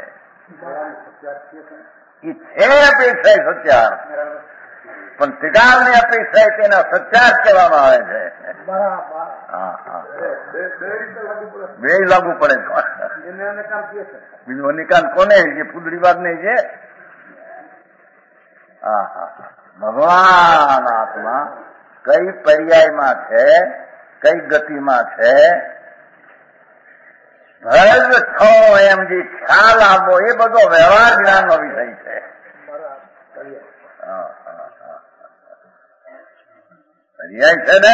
એ છે અપેક્ષા સત્યાર્થ, પણ ત્રિકાળની અપેક્ષા તેના સત્યાર્થ કહેવામાં આવે છે. હા હા, બે લાગુ પડે. બીજું નિકાલ કોને? જે ફૂદડી વાત નહીં છે. હા હા, ભગવાન આત્મા કઈ પર્યાયમાં છે, કઈ ગતિમાં છે, ભજ થો એમ જે ખ્યાલ આપવો એ બધો વ્યવહાર જ્ઞાનનો વિષય છે. પર્યાય છે ને,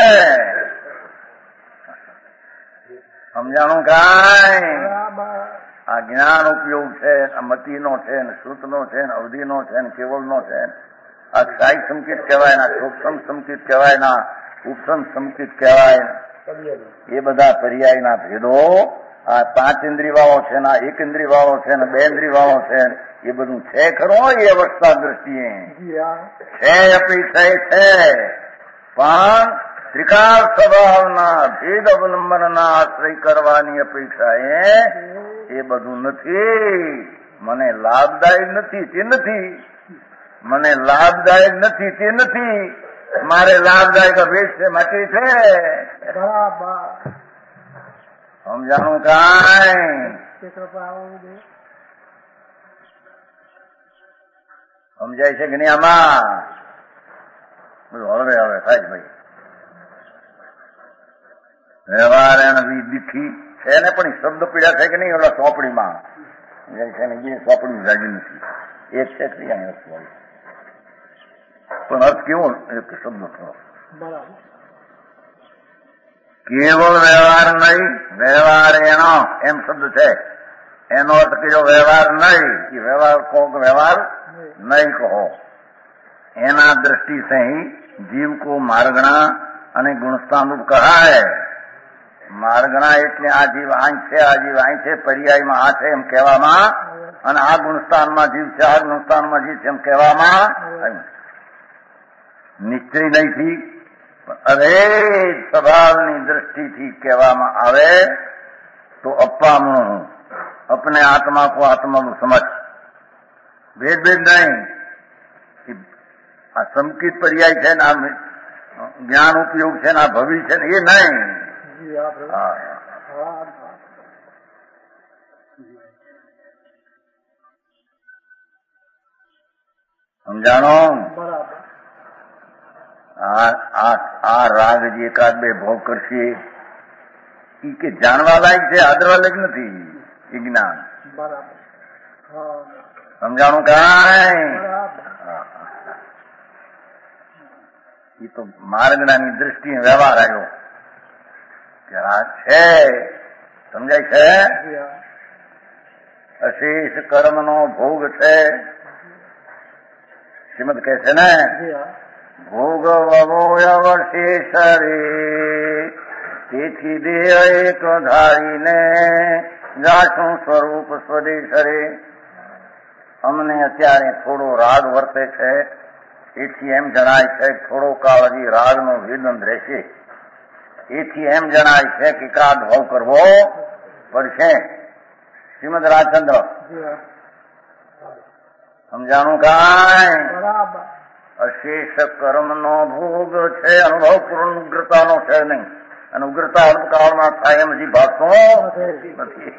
સમજાણું કાંઈ? આ જ્ઞાન ઉપયોગ છે, આ મતિનો છે, શ્રુતનો છે, અવધિનો છે, કેવલનો છે. આ સ્થાયી સંકેત કહેવાય, ના સૂક્ષ્મ સંકેત કહેવાય, ના ઉપસમ સંકેત કહેવાય. એ બધા પર્યાયના ભેદો આ 5 ઇન્દ્રિય વાળો છે, ના 1 ઇન્દ્રિય વાળો છે, ને 2 ઇન્દ્રિય વાળો છે, એ બધું છે ખરો. એ અવસ્થા દ્રષ્ટિએ છે, અપેક્ષા છે, પણ ત્રિકાળ સ્વભાવના ભેદ અવલંબનના આશ્રય કરવાની અપેક્ષા એ બધું નથી. મને લાભદાયક નથી તે નથી, મને લાભદાયક નથી તે નથી, મારે લાભદાયક અભેદ છે માટે છે. સમજાણું કાંઈ? સમજાય છે કે નહીં આમાં? હવે હવે થાય ભાઈ. વ્યવહાર એને દીઠી છે ને, પણ શબ્દ પીડા છે કે નહીં? ઓલા ચોપડીમાં છે ને, જે ચોપડી રાજી નથી. એક છે ક્રિયાની વસ્તુ, પણ અર્થ કેવો? એક શબ્દ થયો કેવળ વ્યવહાર નહીં, વ્યવહાર એનો એમ શબ્દ છે. એનો અર્થ કયો? વ્યવહાર નહીં. એ વ્યવહાર કહો કે વ્યવહાર નહીં કહો. એના દ્રષ્ટિ से ही जीव को मार्गणा અને ગુણસ્થાન કહાય. માર્ગણા એટલે આ જીવ આંખ છે, આ જીવ આંખ છે, પર્યાયમાં આ છે એમ કહેવામાં, અને આ ગુણસ્થાનમાં જીવ છે, આ ગુણસ્થાનમાં જીવ છે એમ કહેવામાં નિશ્ચય નહીંથી, અભેદ સ્વભાવની દ્રષ્ટિથી કહેવામાં આવે તો અપામણું अपने आत्मा को आत्मा में समझ. भेद भेद नहीं. આ સંકિત પર્યાય છે ને, આ જ્ઞાન ઉપયોગ છે ને, આ ભવિષ્ય છે ને, એ નહીં. સમજાણો? આ રાગ જે એકાદ બે ભોગ કરશે એ કે જાણવા લાયક છે, આદરવા લાયક નથી. એ જ્ઞાન સમજાણું કાંઈ? એ તો માર્ગણાની દ્રષ્ટિએ વ્યવહાર આવ્યો કે આ છે. સમજાય છે? અશેષ કર્મનો ભોગ છે. શ્રીમદ કહે છે ને, ભોગ અવશેષ રે, તેથી દેહ એક ધારીને જાશું સ્વરૂપ સ્વદેશ રે. અમને અત્યારે થોડો રાગ વર્તે છે, એથી એમ જણાય છે કે થોડો કાળ હજી રાગનો વેદન રહેશે. એથી એમ જણાય છે કે એકાદ ભાવ કરવો પડશે. શ્રીમદ રાજચંદ્ર સમજાણું કાંઈ? અશેષ કર્મનો ભોગ છે, અનુભવ પૂર્ણ ઉગ્રતાનો છે નહીં, અને ઉગ્રતા અલ્પકાળમાં થાય એમ હજી ભાગતો નથી.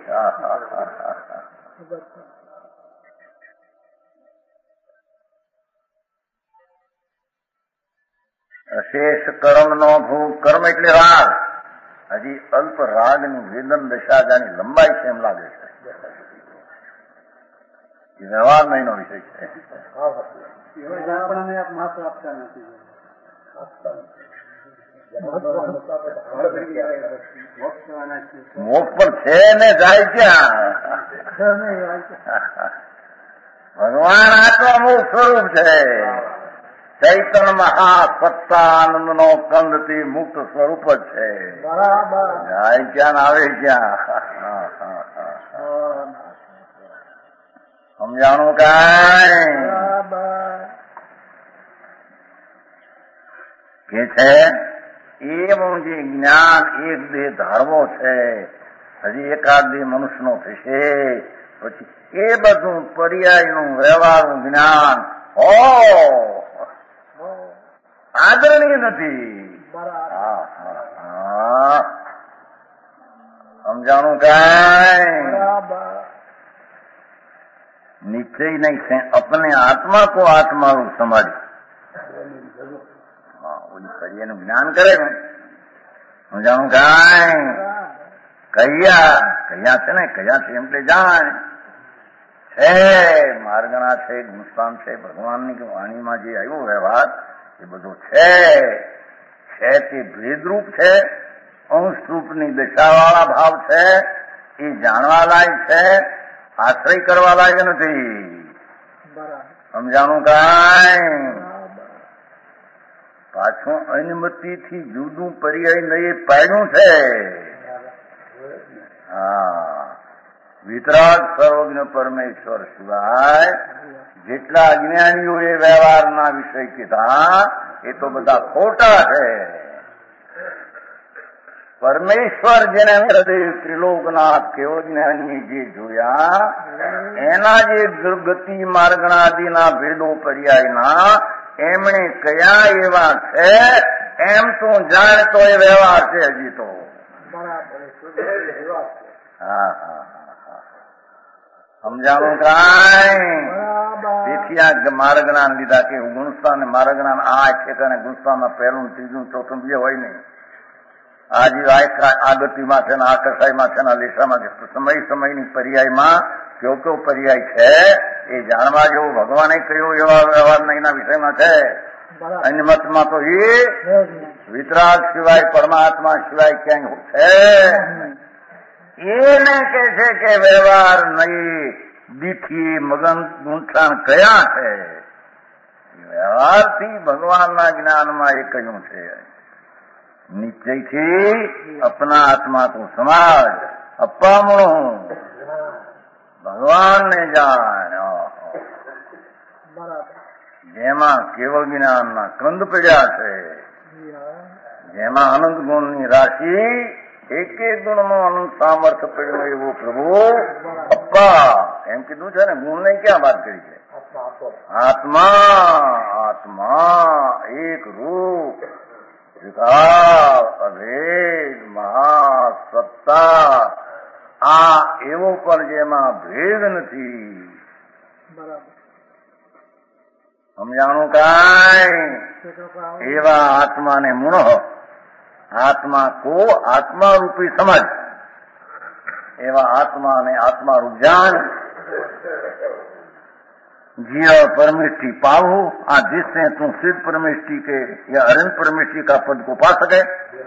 અશેષ કર્મનો ભોગ, કર્મ એટલે રાગ. હજી અલ્પ રાગની વેદન દશા જાની લંબાઈ છે એમ લાગે છે. એ વ્યવહાર નહીંનો વિષય છે. મોક્ષ પણ છે ને, જાય ક્યાં? ભગવાન આત્મા મોક્ષ સ્વરૂપ છે. ચૈતન મહાસત્તાનંદનો કંદથી મુક્ત સ્વરૂપ જ છે. બરાબર. જાય ક્યાં આવે ક્યાં. સમજાણું કાંઈ? બરાબર. કે છે એવું જે જ્ઞાન એક દેહ ધારવો છે, હજી એકાદ દેહ મનુષ્યનો થશે, પછી એ બધું પર્યાયનું વ્યવહારનું જ્ઞાન આદરણીય નથી. બરાબર. સમજાણું કાંઈ? બરાબર. निश्चय नहीं से अपने आत्मा को आत्मा रूप समझ એનું જ્ઞાન કરે ને સમજાણું કાંઈ? કયા છે ને કયા છે એમ તે જાણ છે. માર્ગણા છે, ગુણસ્થાન છે, ભગવાનની વાણીમાં જે આવ્યો વ્યવહાર એ બધો છે તે ભેદરૂપ છે, અંશરૂપની દશાવાળા ભાવ છે, એ જાણવા લાયક છે, આશ્રય કરવા લાયક નથી. સમજાણું કાંઈ? પાછું અનુમતિથી જુદું પર્યાય નહીં પાડ્યું છે. હા, વિતરાગ સર્વજ્ઞ પરમેશ્વર સિવાય જેટલા અજ્ઞાનીઓએ વ્યવહારના વિષય કીધા એ તો બધા ખોટા છે. પરમેશ્વર જેને હૃદય ત્રિલોકનાથ કેવો જ્ઞાની જે જોયા એના જે દુર્ગતિ માર્ગણાદિના ભેદો પર્યાયના એમણે કયા એવા છે એમ તો જાણતો એ વ્યવહાર છે હજી તો. હા હા હા, સમજાણું કાંઈ? તેથી આ માર્ગણાન લીધા કે ગુણસ્થાન માર્ગણાન આ છે કે ગુણસ્થાનમાં પહેલું ત્રીજું ચોથું બે હોય નહીં. આ ગતિમાં છે ને આ કસાઈમાં છે ને આ લેસામાં છે. સમયની પર્યાયમાં કેવો પર્યાય છે એ જાણવા જેવું ભગવાને કહ્યું એવા વ્યવહાર એના વિષયમાં છે. અન્ય મતમાં તો એ વિતરાગ સિવાય પરમાત્મા સિવાય ક્યાંય છે. એને કે છે કે વ્યવહાર નહીં દીઠી મગન ગુંઠાણ કયા છે. વ્યવહારથી ભગવાનના જ્ઞાનમાં એ કહ્યું છે નિશ્ચયથી અપના આત્મા કો સમાજ અપામણું ભગવાનને જાણ. જેમાં કેવળ જ્ઞાનના કંદ પડ્યા છે, જેમાં અનંત ગુણની રાશિ એક એક ગુણમાં અનંત સામર્થ્ય પડ્યું એવું પ્રભુ અપ્પા એમ કીધું છે ને. ગુણ ને ક્યાં વાત કરી છે? આત્મા એક રૂપ અભેદ મહાસત્તા આ એવો પણ જેમાં ભેદ નથી. સમજાણું કાંઈ? એવા આત્માને મૂણો આત્મા કો આત્મારૂપી સમજ એવા આत्माને आत्मारूप जान जिया परमेष्टि पाओ आ जिससे तुम सिद्ध परमेष्टि के या अरंत परमेष्टि का पद को पा सके।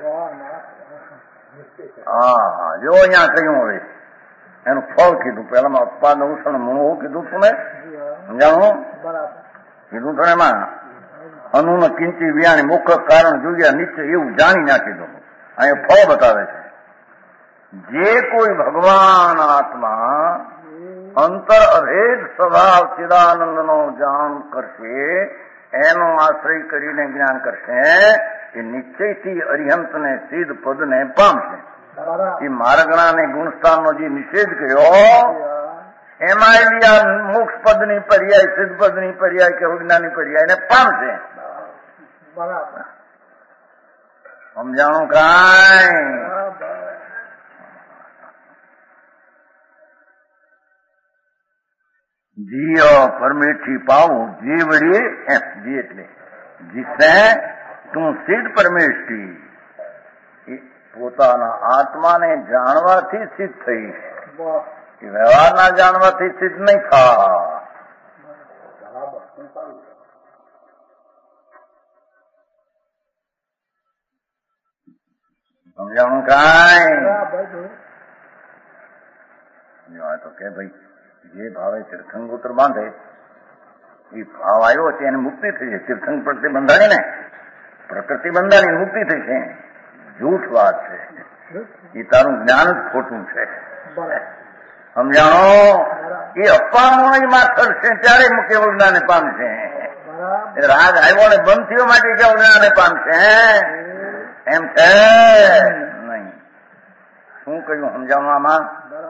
हाँ जो यहाँ क्यों हो એનું ફળ કીધું પેલામાં ઉત્પાદન ઉષણ મૂળવું કીધું તું ને સમજાણું કીધું તો એમાં અનુન કિંચી વ્યાણી મુખ્ય કારણ જોયા નિશ્ચય એવું જાણી ના કીધું અહીંયા ફળ બતાવે છે જે કોઈ ભગવાન આત્મા અંતર અભેદ સ્વભાવ ચિદાનંદનો જાણ કરશે એનો આશ્રય કરીને જ્ઞાન કરશે એ નિશ્ચયથી અરિહંતને સિદ્ધ પદને પામશે। એ માર્ગણા ને ગુણસ્થાનનો જે નિષેધ કર્યો એમાં એલી મોક્ષ પદની પર્યાય સિદ્ધ પદની પર્યાય કે વિજ્ઞાની પર્યાય ને પામશે। સમજાણું કાંઈ? જીઓ પરમેઠી પાવું જીવડી જી એટલે જીસે તું સિદ્ધ પરમેષ્ઠી પોતાના આત્માને જાણવાથી સિદ્ધ થઈ વ્યવહારના જાણવાથી સિદ્ધ નહીં થા। સમજાણું કાંઈ? તો કે ભાઈ જે ભાવે તીર્થંગોત્ર બાંધે એ ભાવ આવ્યો છે એને મુક્તિ થઈ છે. તીર્થંકર પ્રત્યે બંધાણી ને પ્રકૃતિ બંધાણી મુક્તિ થઈ છે. જૂઠ વાત છે. એ તારું જ્ઞાન જ ખોટું છે. સમજાણો? એ અપામણ માત્ર છે ત્યારે કેવળ જ્ઞાને પામશે. રાગ આવ્યો ને બંધ થયો માટે કેવળ જ્ઞાને પામશે એમ છે નહીં. શું કહ્યું સમજાવવામાં?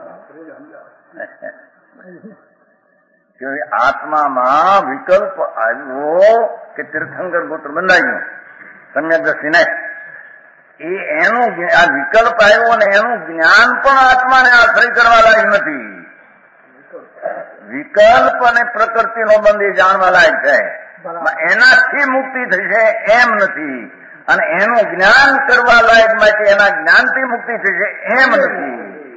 કે આત્મામાં વિકલ્પ આવ્યો કે તીર્થંકર ગોત્ર બંધાયું સમ્યક દ્રષ્ટિ ને એનું આ વિકલ્પ આવ્યો ને એનું જ્ઞાન પણ આત્માને આશ્રય કરવા લાયક નથી. વિકલ્પ અને પ્રકૃતિનો બંધ એ જાણવા લાયક છે. એનાથી મુક્તિ થશે એમ નથી અને એનું જ્ઞાન કરવા લાયક માટે એના જ્ઞાનથી મુક્તિ થશે એમ નથી.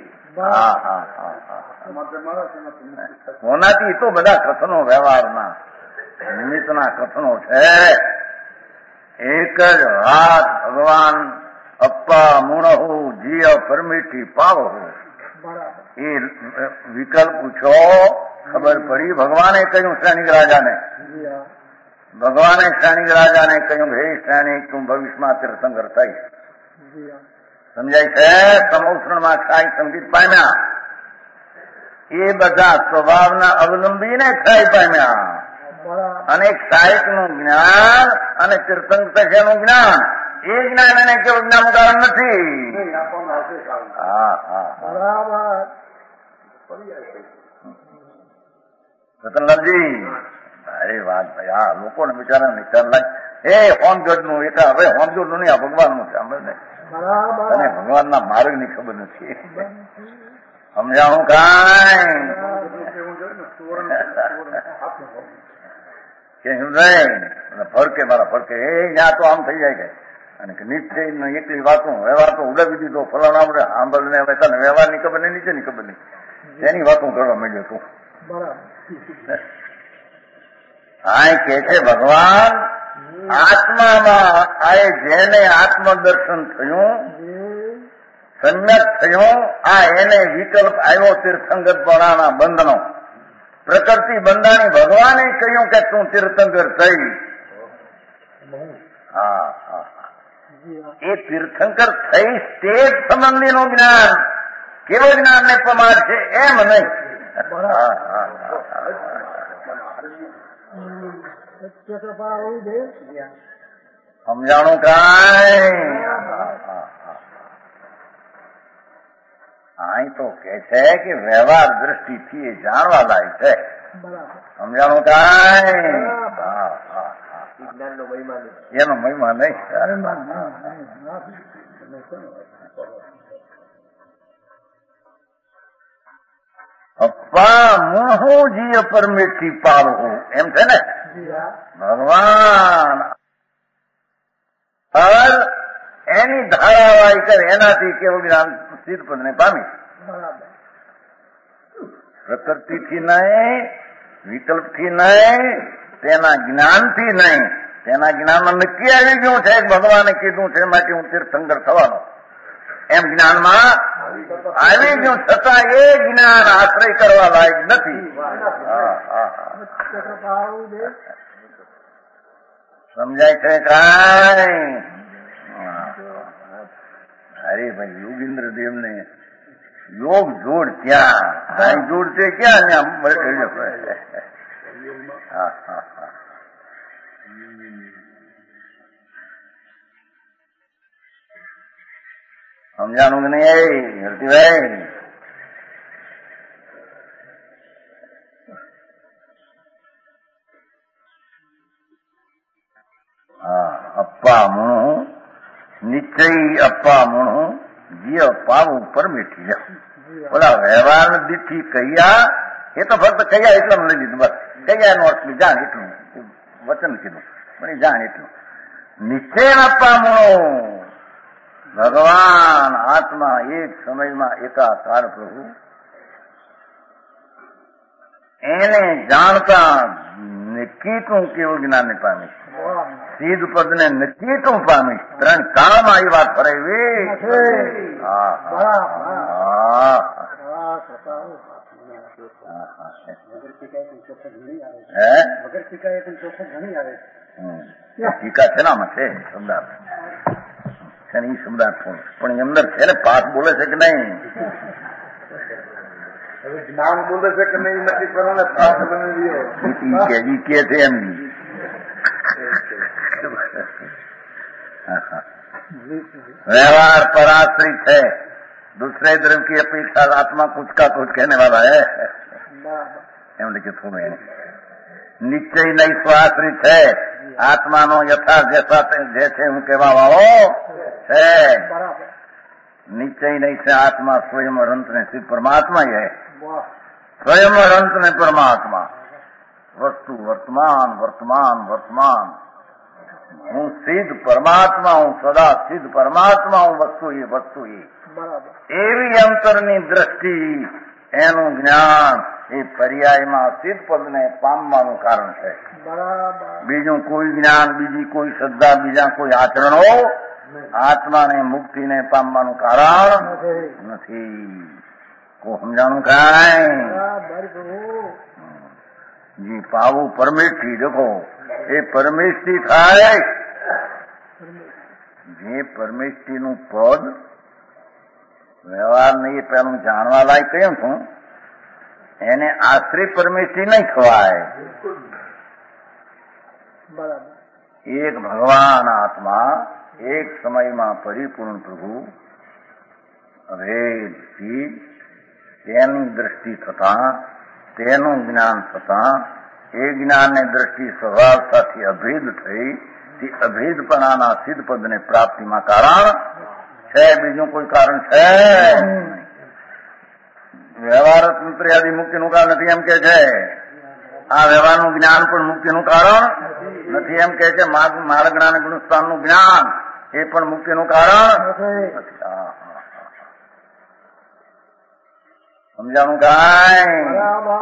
કોનાથી તો બધા કથનો વ્યવહારના નિમિત્તના કથનો છે. એક જ વાત ભગવાન અપ્પા મૂણહુ જીય પરમીઠી પાવહુ. એ વિકલ્પ પૂછો ખબર પડી. ભગવાને કહ્યું શ્રેણિક રાજાને, ભગવાને શ્રેણિક રાજાને કહ્યું હે શ્રેણિક તું ભવિષ્યમાં તીર્થંકર થઈશ. સમજાય છે? સમૌષણમાં ક્ષાય સંગીત પામ્યા એ બધા સ્વભાવના અવલંબીને ક્ષાય પામ્યા અને ક્ષાયક નું જ્ઞાન અને તીર્થંકર નું જ્ઞાન એ જ્ઞાન એને કેવું જ્ઞાન કારણ નથી. રતનલાલજી અરે વાત ભાઈ આ લોકોને બિચારા નિચાર લાગે એ હોમજોડ નું એટલે હવે હોમજોડ નું નહીં આ ભગવાન નું છે. અને ભગવાનના માર્ગ ની ખબર નથી. સમજાણું કાંઈ કે ફરકે મારા ફરકે એ ત્યાં તો આમ થઈ જાય કે અને નિશ્ચય એકલી વાતો વ્યવહાર તો ઉડાવી દીધો ફલાણા આપણે આંબલ ને હવે તને વ્યવહારની ખબર નહીં નીચેની ખબર નહીં તેની વાતો કરવા માંડ્યો તું. આ કે છે ભગવાન આત્મામાં આ જેને આત્મદર્શન થયું સમ્યક થયું આ એને વિકલ્પ આવ્યો તીર્થંકર પણાના બંધનો પ્રકૃતિ બંધાણી. ભગવાને કહ્યું કે તું તીર્થંકર થઈ. એ તીર્થંકર થઈ તે સંબંધીનું જ્ઞાન કેવું જ્ઞાનને પ્રમાણ છે એમ નહીં. સમજાણું કાંઈ? અહીં તો કે છે કે વ્યવહાર દ્રષ્ટિથી એ જાણવા લાયક છે. સમજાણું કાંઈ? એનો મહિમા નહીં. અપ્પા મોહુ જીય પરમેઠી પાવહુ એમ છે ને ભગવાન એની ધારાવાહી કરે એનાથી કેવું જ્ઞાન સિદ્ધપદ ને પામી. પ્રકૃતિથી નહીં વિકલ્પથી નહીં તેના જ્ઞાનથી નહીં. તેના જ્ઞાનમાં નક્કી આવી ગયું છે ભગવાને કીધું છે માટે હું તીર્થંકર થવાનો એમ જ્ઞાનમાં આવી ગયું છતાં એ જ્ઞાન આશ્રય કરવા લાયક નથી. સમજાય છે કાંઈ? અરે ભાઈ યોગેન્દ્ર દેવ ને યોગ જોડ ક્યાં જોડ છે ક્યાં સમજાણું કે નહીં હરતીભાઈ? અપ્પા મૂણું નિશ્ચય અપ્પા મૂણું જીય પાવું પરમેઠી જાવ. બોલા વ્યવહાર દીઠી કૈયા એ તો ફક્ત કૈયા એટલા લઈ લીધું બસ. કૈયા નો અર્થ જાણ એટલું વચન કીધું પણ જાણ એટલું. નિશ્ચય અપ્પા મૂણું ભગવાન આત્મા એક સમયમાં એકાકાર પ્રભુ એને જાણતા નક્કીટું કેવું જ્ઞાનને પામીશ. સિદ્ધ પદને નક્કીટું પામીશ. ત્રણ કાળમાં એ વાત ફરાવી. વગર શિકાયત ચોખ્ખું ઘણી આવે ટીકા શેનામાં છે શબ્દાર્થ છે ને એ શબ્દાર્થ પણ એની અંદર છે ને પાઠ બોલે છે કે નહીં જ્ઞાન બોલે છે કે નહીં નથી પણ પાઠ બની કે છે એમની व्यवहार पराश्रित है, दूसरे द्रव्य की अपेक्षा आत्मा कुछ का कुछ कहने वाला है એમ લખે થોડું નિશ્ચય નહીં સ્વાશ્રિત છે આત્માનો યથાર્થ જે છે હું કહેવા વાળો છે નિશ્ચય નહીં છે આત્મા સ્વયં અનંત ને સિદ્ધ પરમાत्मा ही है स्वयं अनंत ने परमात्मा वस्तु वर्तमान वर्तमान वर्तमान હું સિદ્ધ પરમાત્મા હું સદા સિદ્ધ પરમાત્મા હું વસ્તુ એવી અંતરની દ્રષ્ટિ એનું જ્ઞાન એ પર્યાયમાં સિદ્ધ પદને પામવાનું કારણ છે બીજું કોઈ જ્ઞાન બીજી કોઈ શ્રદ્ધા બીજા કોઈ આચરણો આત્માને મુક્તિને પામવાનું કારણ નથી કો સમજાણું કાંઈ જી પાવું પરમેષ્ઠી દેખો એ પરમેષ્ઠી થાય જે પરમેષ્ઠીનું પદ વ્યવહાર નહીં એ પેલું જાણવા લાયક કહ્યું છું એને આશ્રિત પરમેષ્ઠી નહીં ખવાય એક ભગવાન આત્મા એક સમયમાં પરિપૂર્ણ પ્રભુ અભેદથી તેની દ્રષ્ટિ થતા તેનું જ્ઞાન થતા એ જ્ઞાનની દ્રષ્ટિ સ્વભાવ સાથે અભેદ થઈ તે અભેદપણાના સિદ્ધ પદને પ્રાપ્તિમાં કારણ છે બીજું કોઈ કારણ છે વ્યવહાર તંત્રયાદી મુક્તિનું કારણ નથી એમ કે છે આ વ્યવહારનું જ્ઞાન પણ મુક્તિનું કારણ નથી એમ કે છે માર્ગ જ્ઞાન ગુણસ્થાનનું જ્ઞાન એ પણ મુક્તિનું કારણ નથી સમજાણું કાંઈ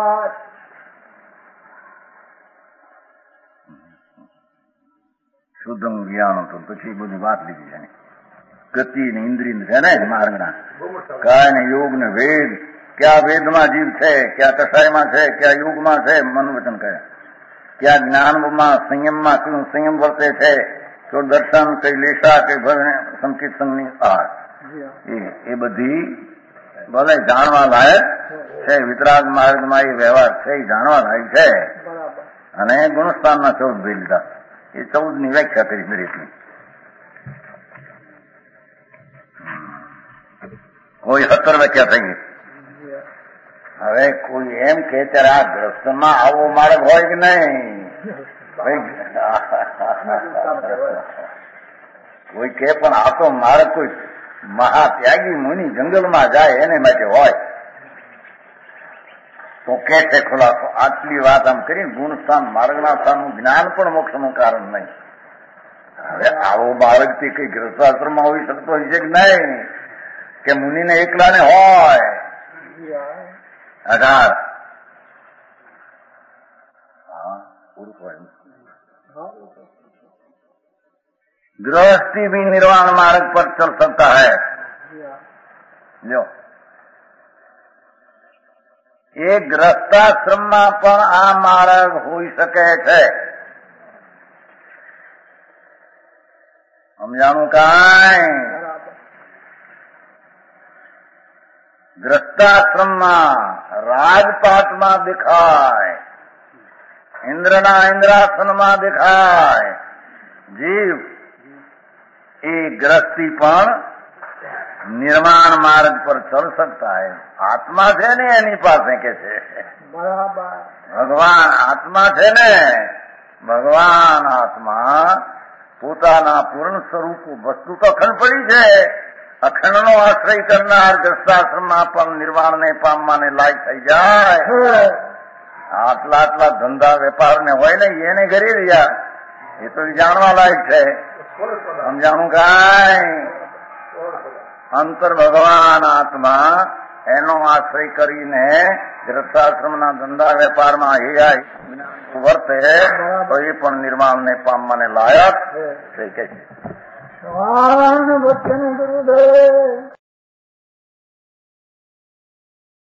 શુદ્ધમ જ્ઞાન તો પછી બધી વાત લીધી છે ગતિ ને ઇન્દ્રિય છે ને માર્ગના કાય ને યોગ ને વેદ ક્યાં વેદમાં જીવ છે ક્યાં કસાયમાં છે ક્યાં યોગમાં છે મન વચન કહે ક્યાં જ્ઞાનમાં સંયમમાં કયું સંયમ વર્તે છે તો દર્શન કઈ લેશા કઈ સંકિત સંઘની આ એ બધી ભલે જાણવા લાયક છે વિતરાગ માર્ગમાં એ વ્યવહાર છે એ જાણવા લાયક છે અને ગુણસ્થાનના 14 ભેદ લીધા એ 14 ની વ્યાખ્યા કરી દરેકની કોઈ 17 વ્યાખ્યા થઈ ગઈ હવે કોઈ એમ કે ત્યારે આ ગ્રસ્તમાં આવો માર્ગ હોય કે નહીં કોઈ કે પણ આ તો માર્ગ કોઈ મહાત્યાગી મુનિ જંગલમાં જાય એને માટે હોય તો કે છે ખુલાસો આટલી વાત આમ કરી ગુણસ્થાન માર્ગના સ્થાનનું જ્ઞાન પણ મોક્ષનું કારણ નહીં હવે આવો માર્ગ તે કઈ ગ્રસ્તાશ્રમમાં હોઈ શકતો હોય છે કે નહીં કે મુનિને એકલાને હોય 18 પુરુષ હોય गृहस्थी भी निर्वाण मार्ग पर चल सकता है जो એ ગ્રસ્તાશ્રમમાં પણ આ માર્ગ હોઈ શકે છે સમજાણું કાંઈ ગ્રસ્તાશ્રમમાં રાજપાટમાં દેખાય ઇન્દ્રના ઇન્દ્રાસનમાં દેખાય જીવ એ ગ્રસ્તી પણ निर्माण मार्ग पर चल सकता है आत्मा છે ને એની પાસે કે છે ભગવાન આત્મા છે ને ભગવાન આત્મા પોતાના પૂર્ણ સ્વરૂપ વસ્તુ તો અખંડ પડી છે અખંડનો આશ્રય કરનાર ગ્રસ્તાશ્રમમાં પણ નિર્વાણને પામવાને લાયક થઈ જાય આટલા ધંધા વેપારને હોય ને એને કરી રહ્યા એ તો જાણવા લાયક છે સમજાણું કાંઈ અંતર ભગવાન આત્મા એનો આશ્રય કરીને ગ્રસ્તાશ્રમના ધંધા વેપારમાં વર્તે તો એ પણ નિર્માણને પામવાને લાયક છે કે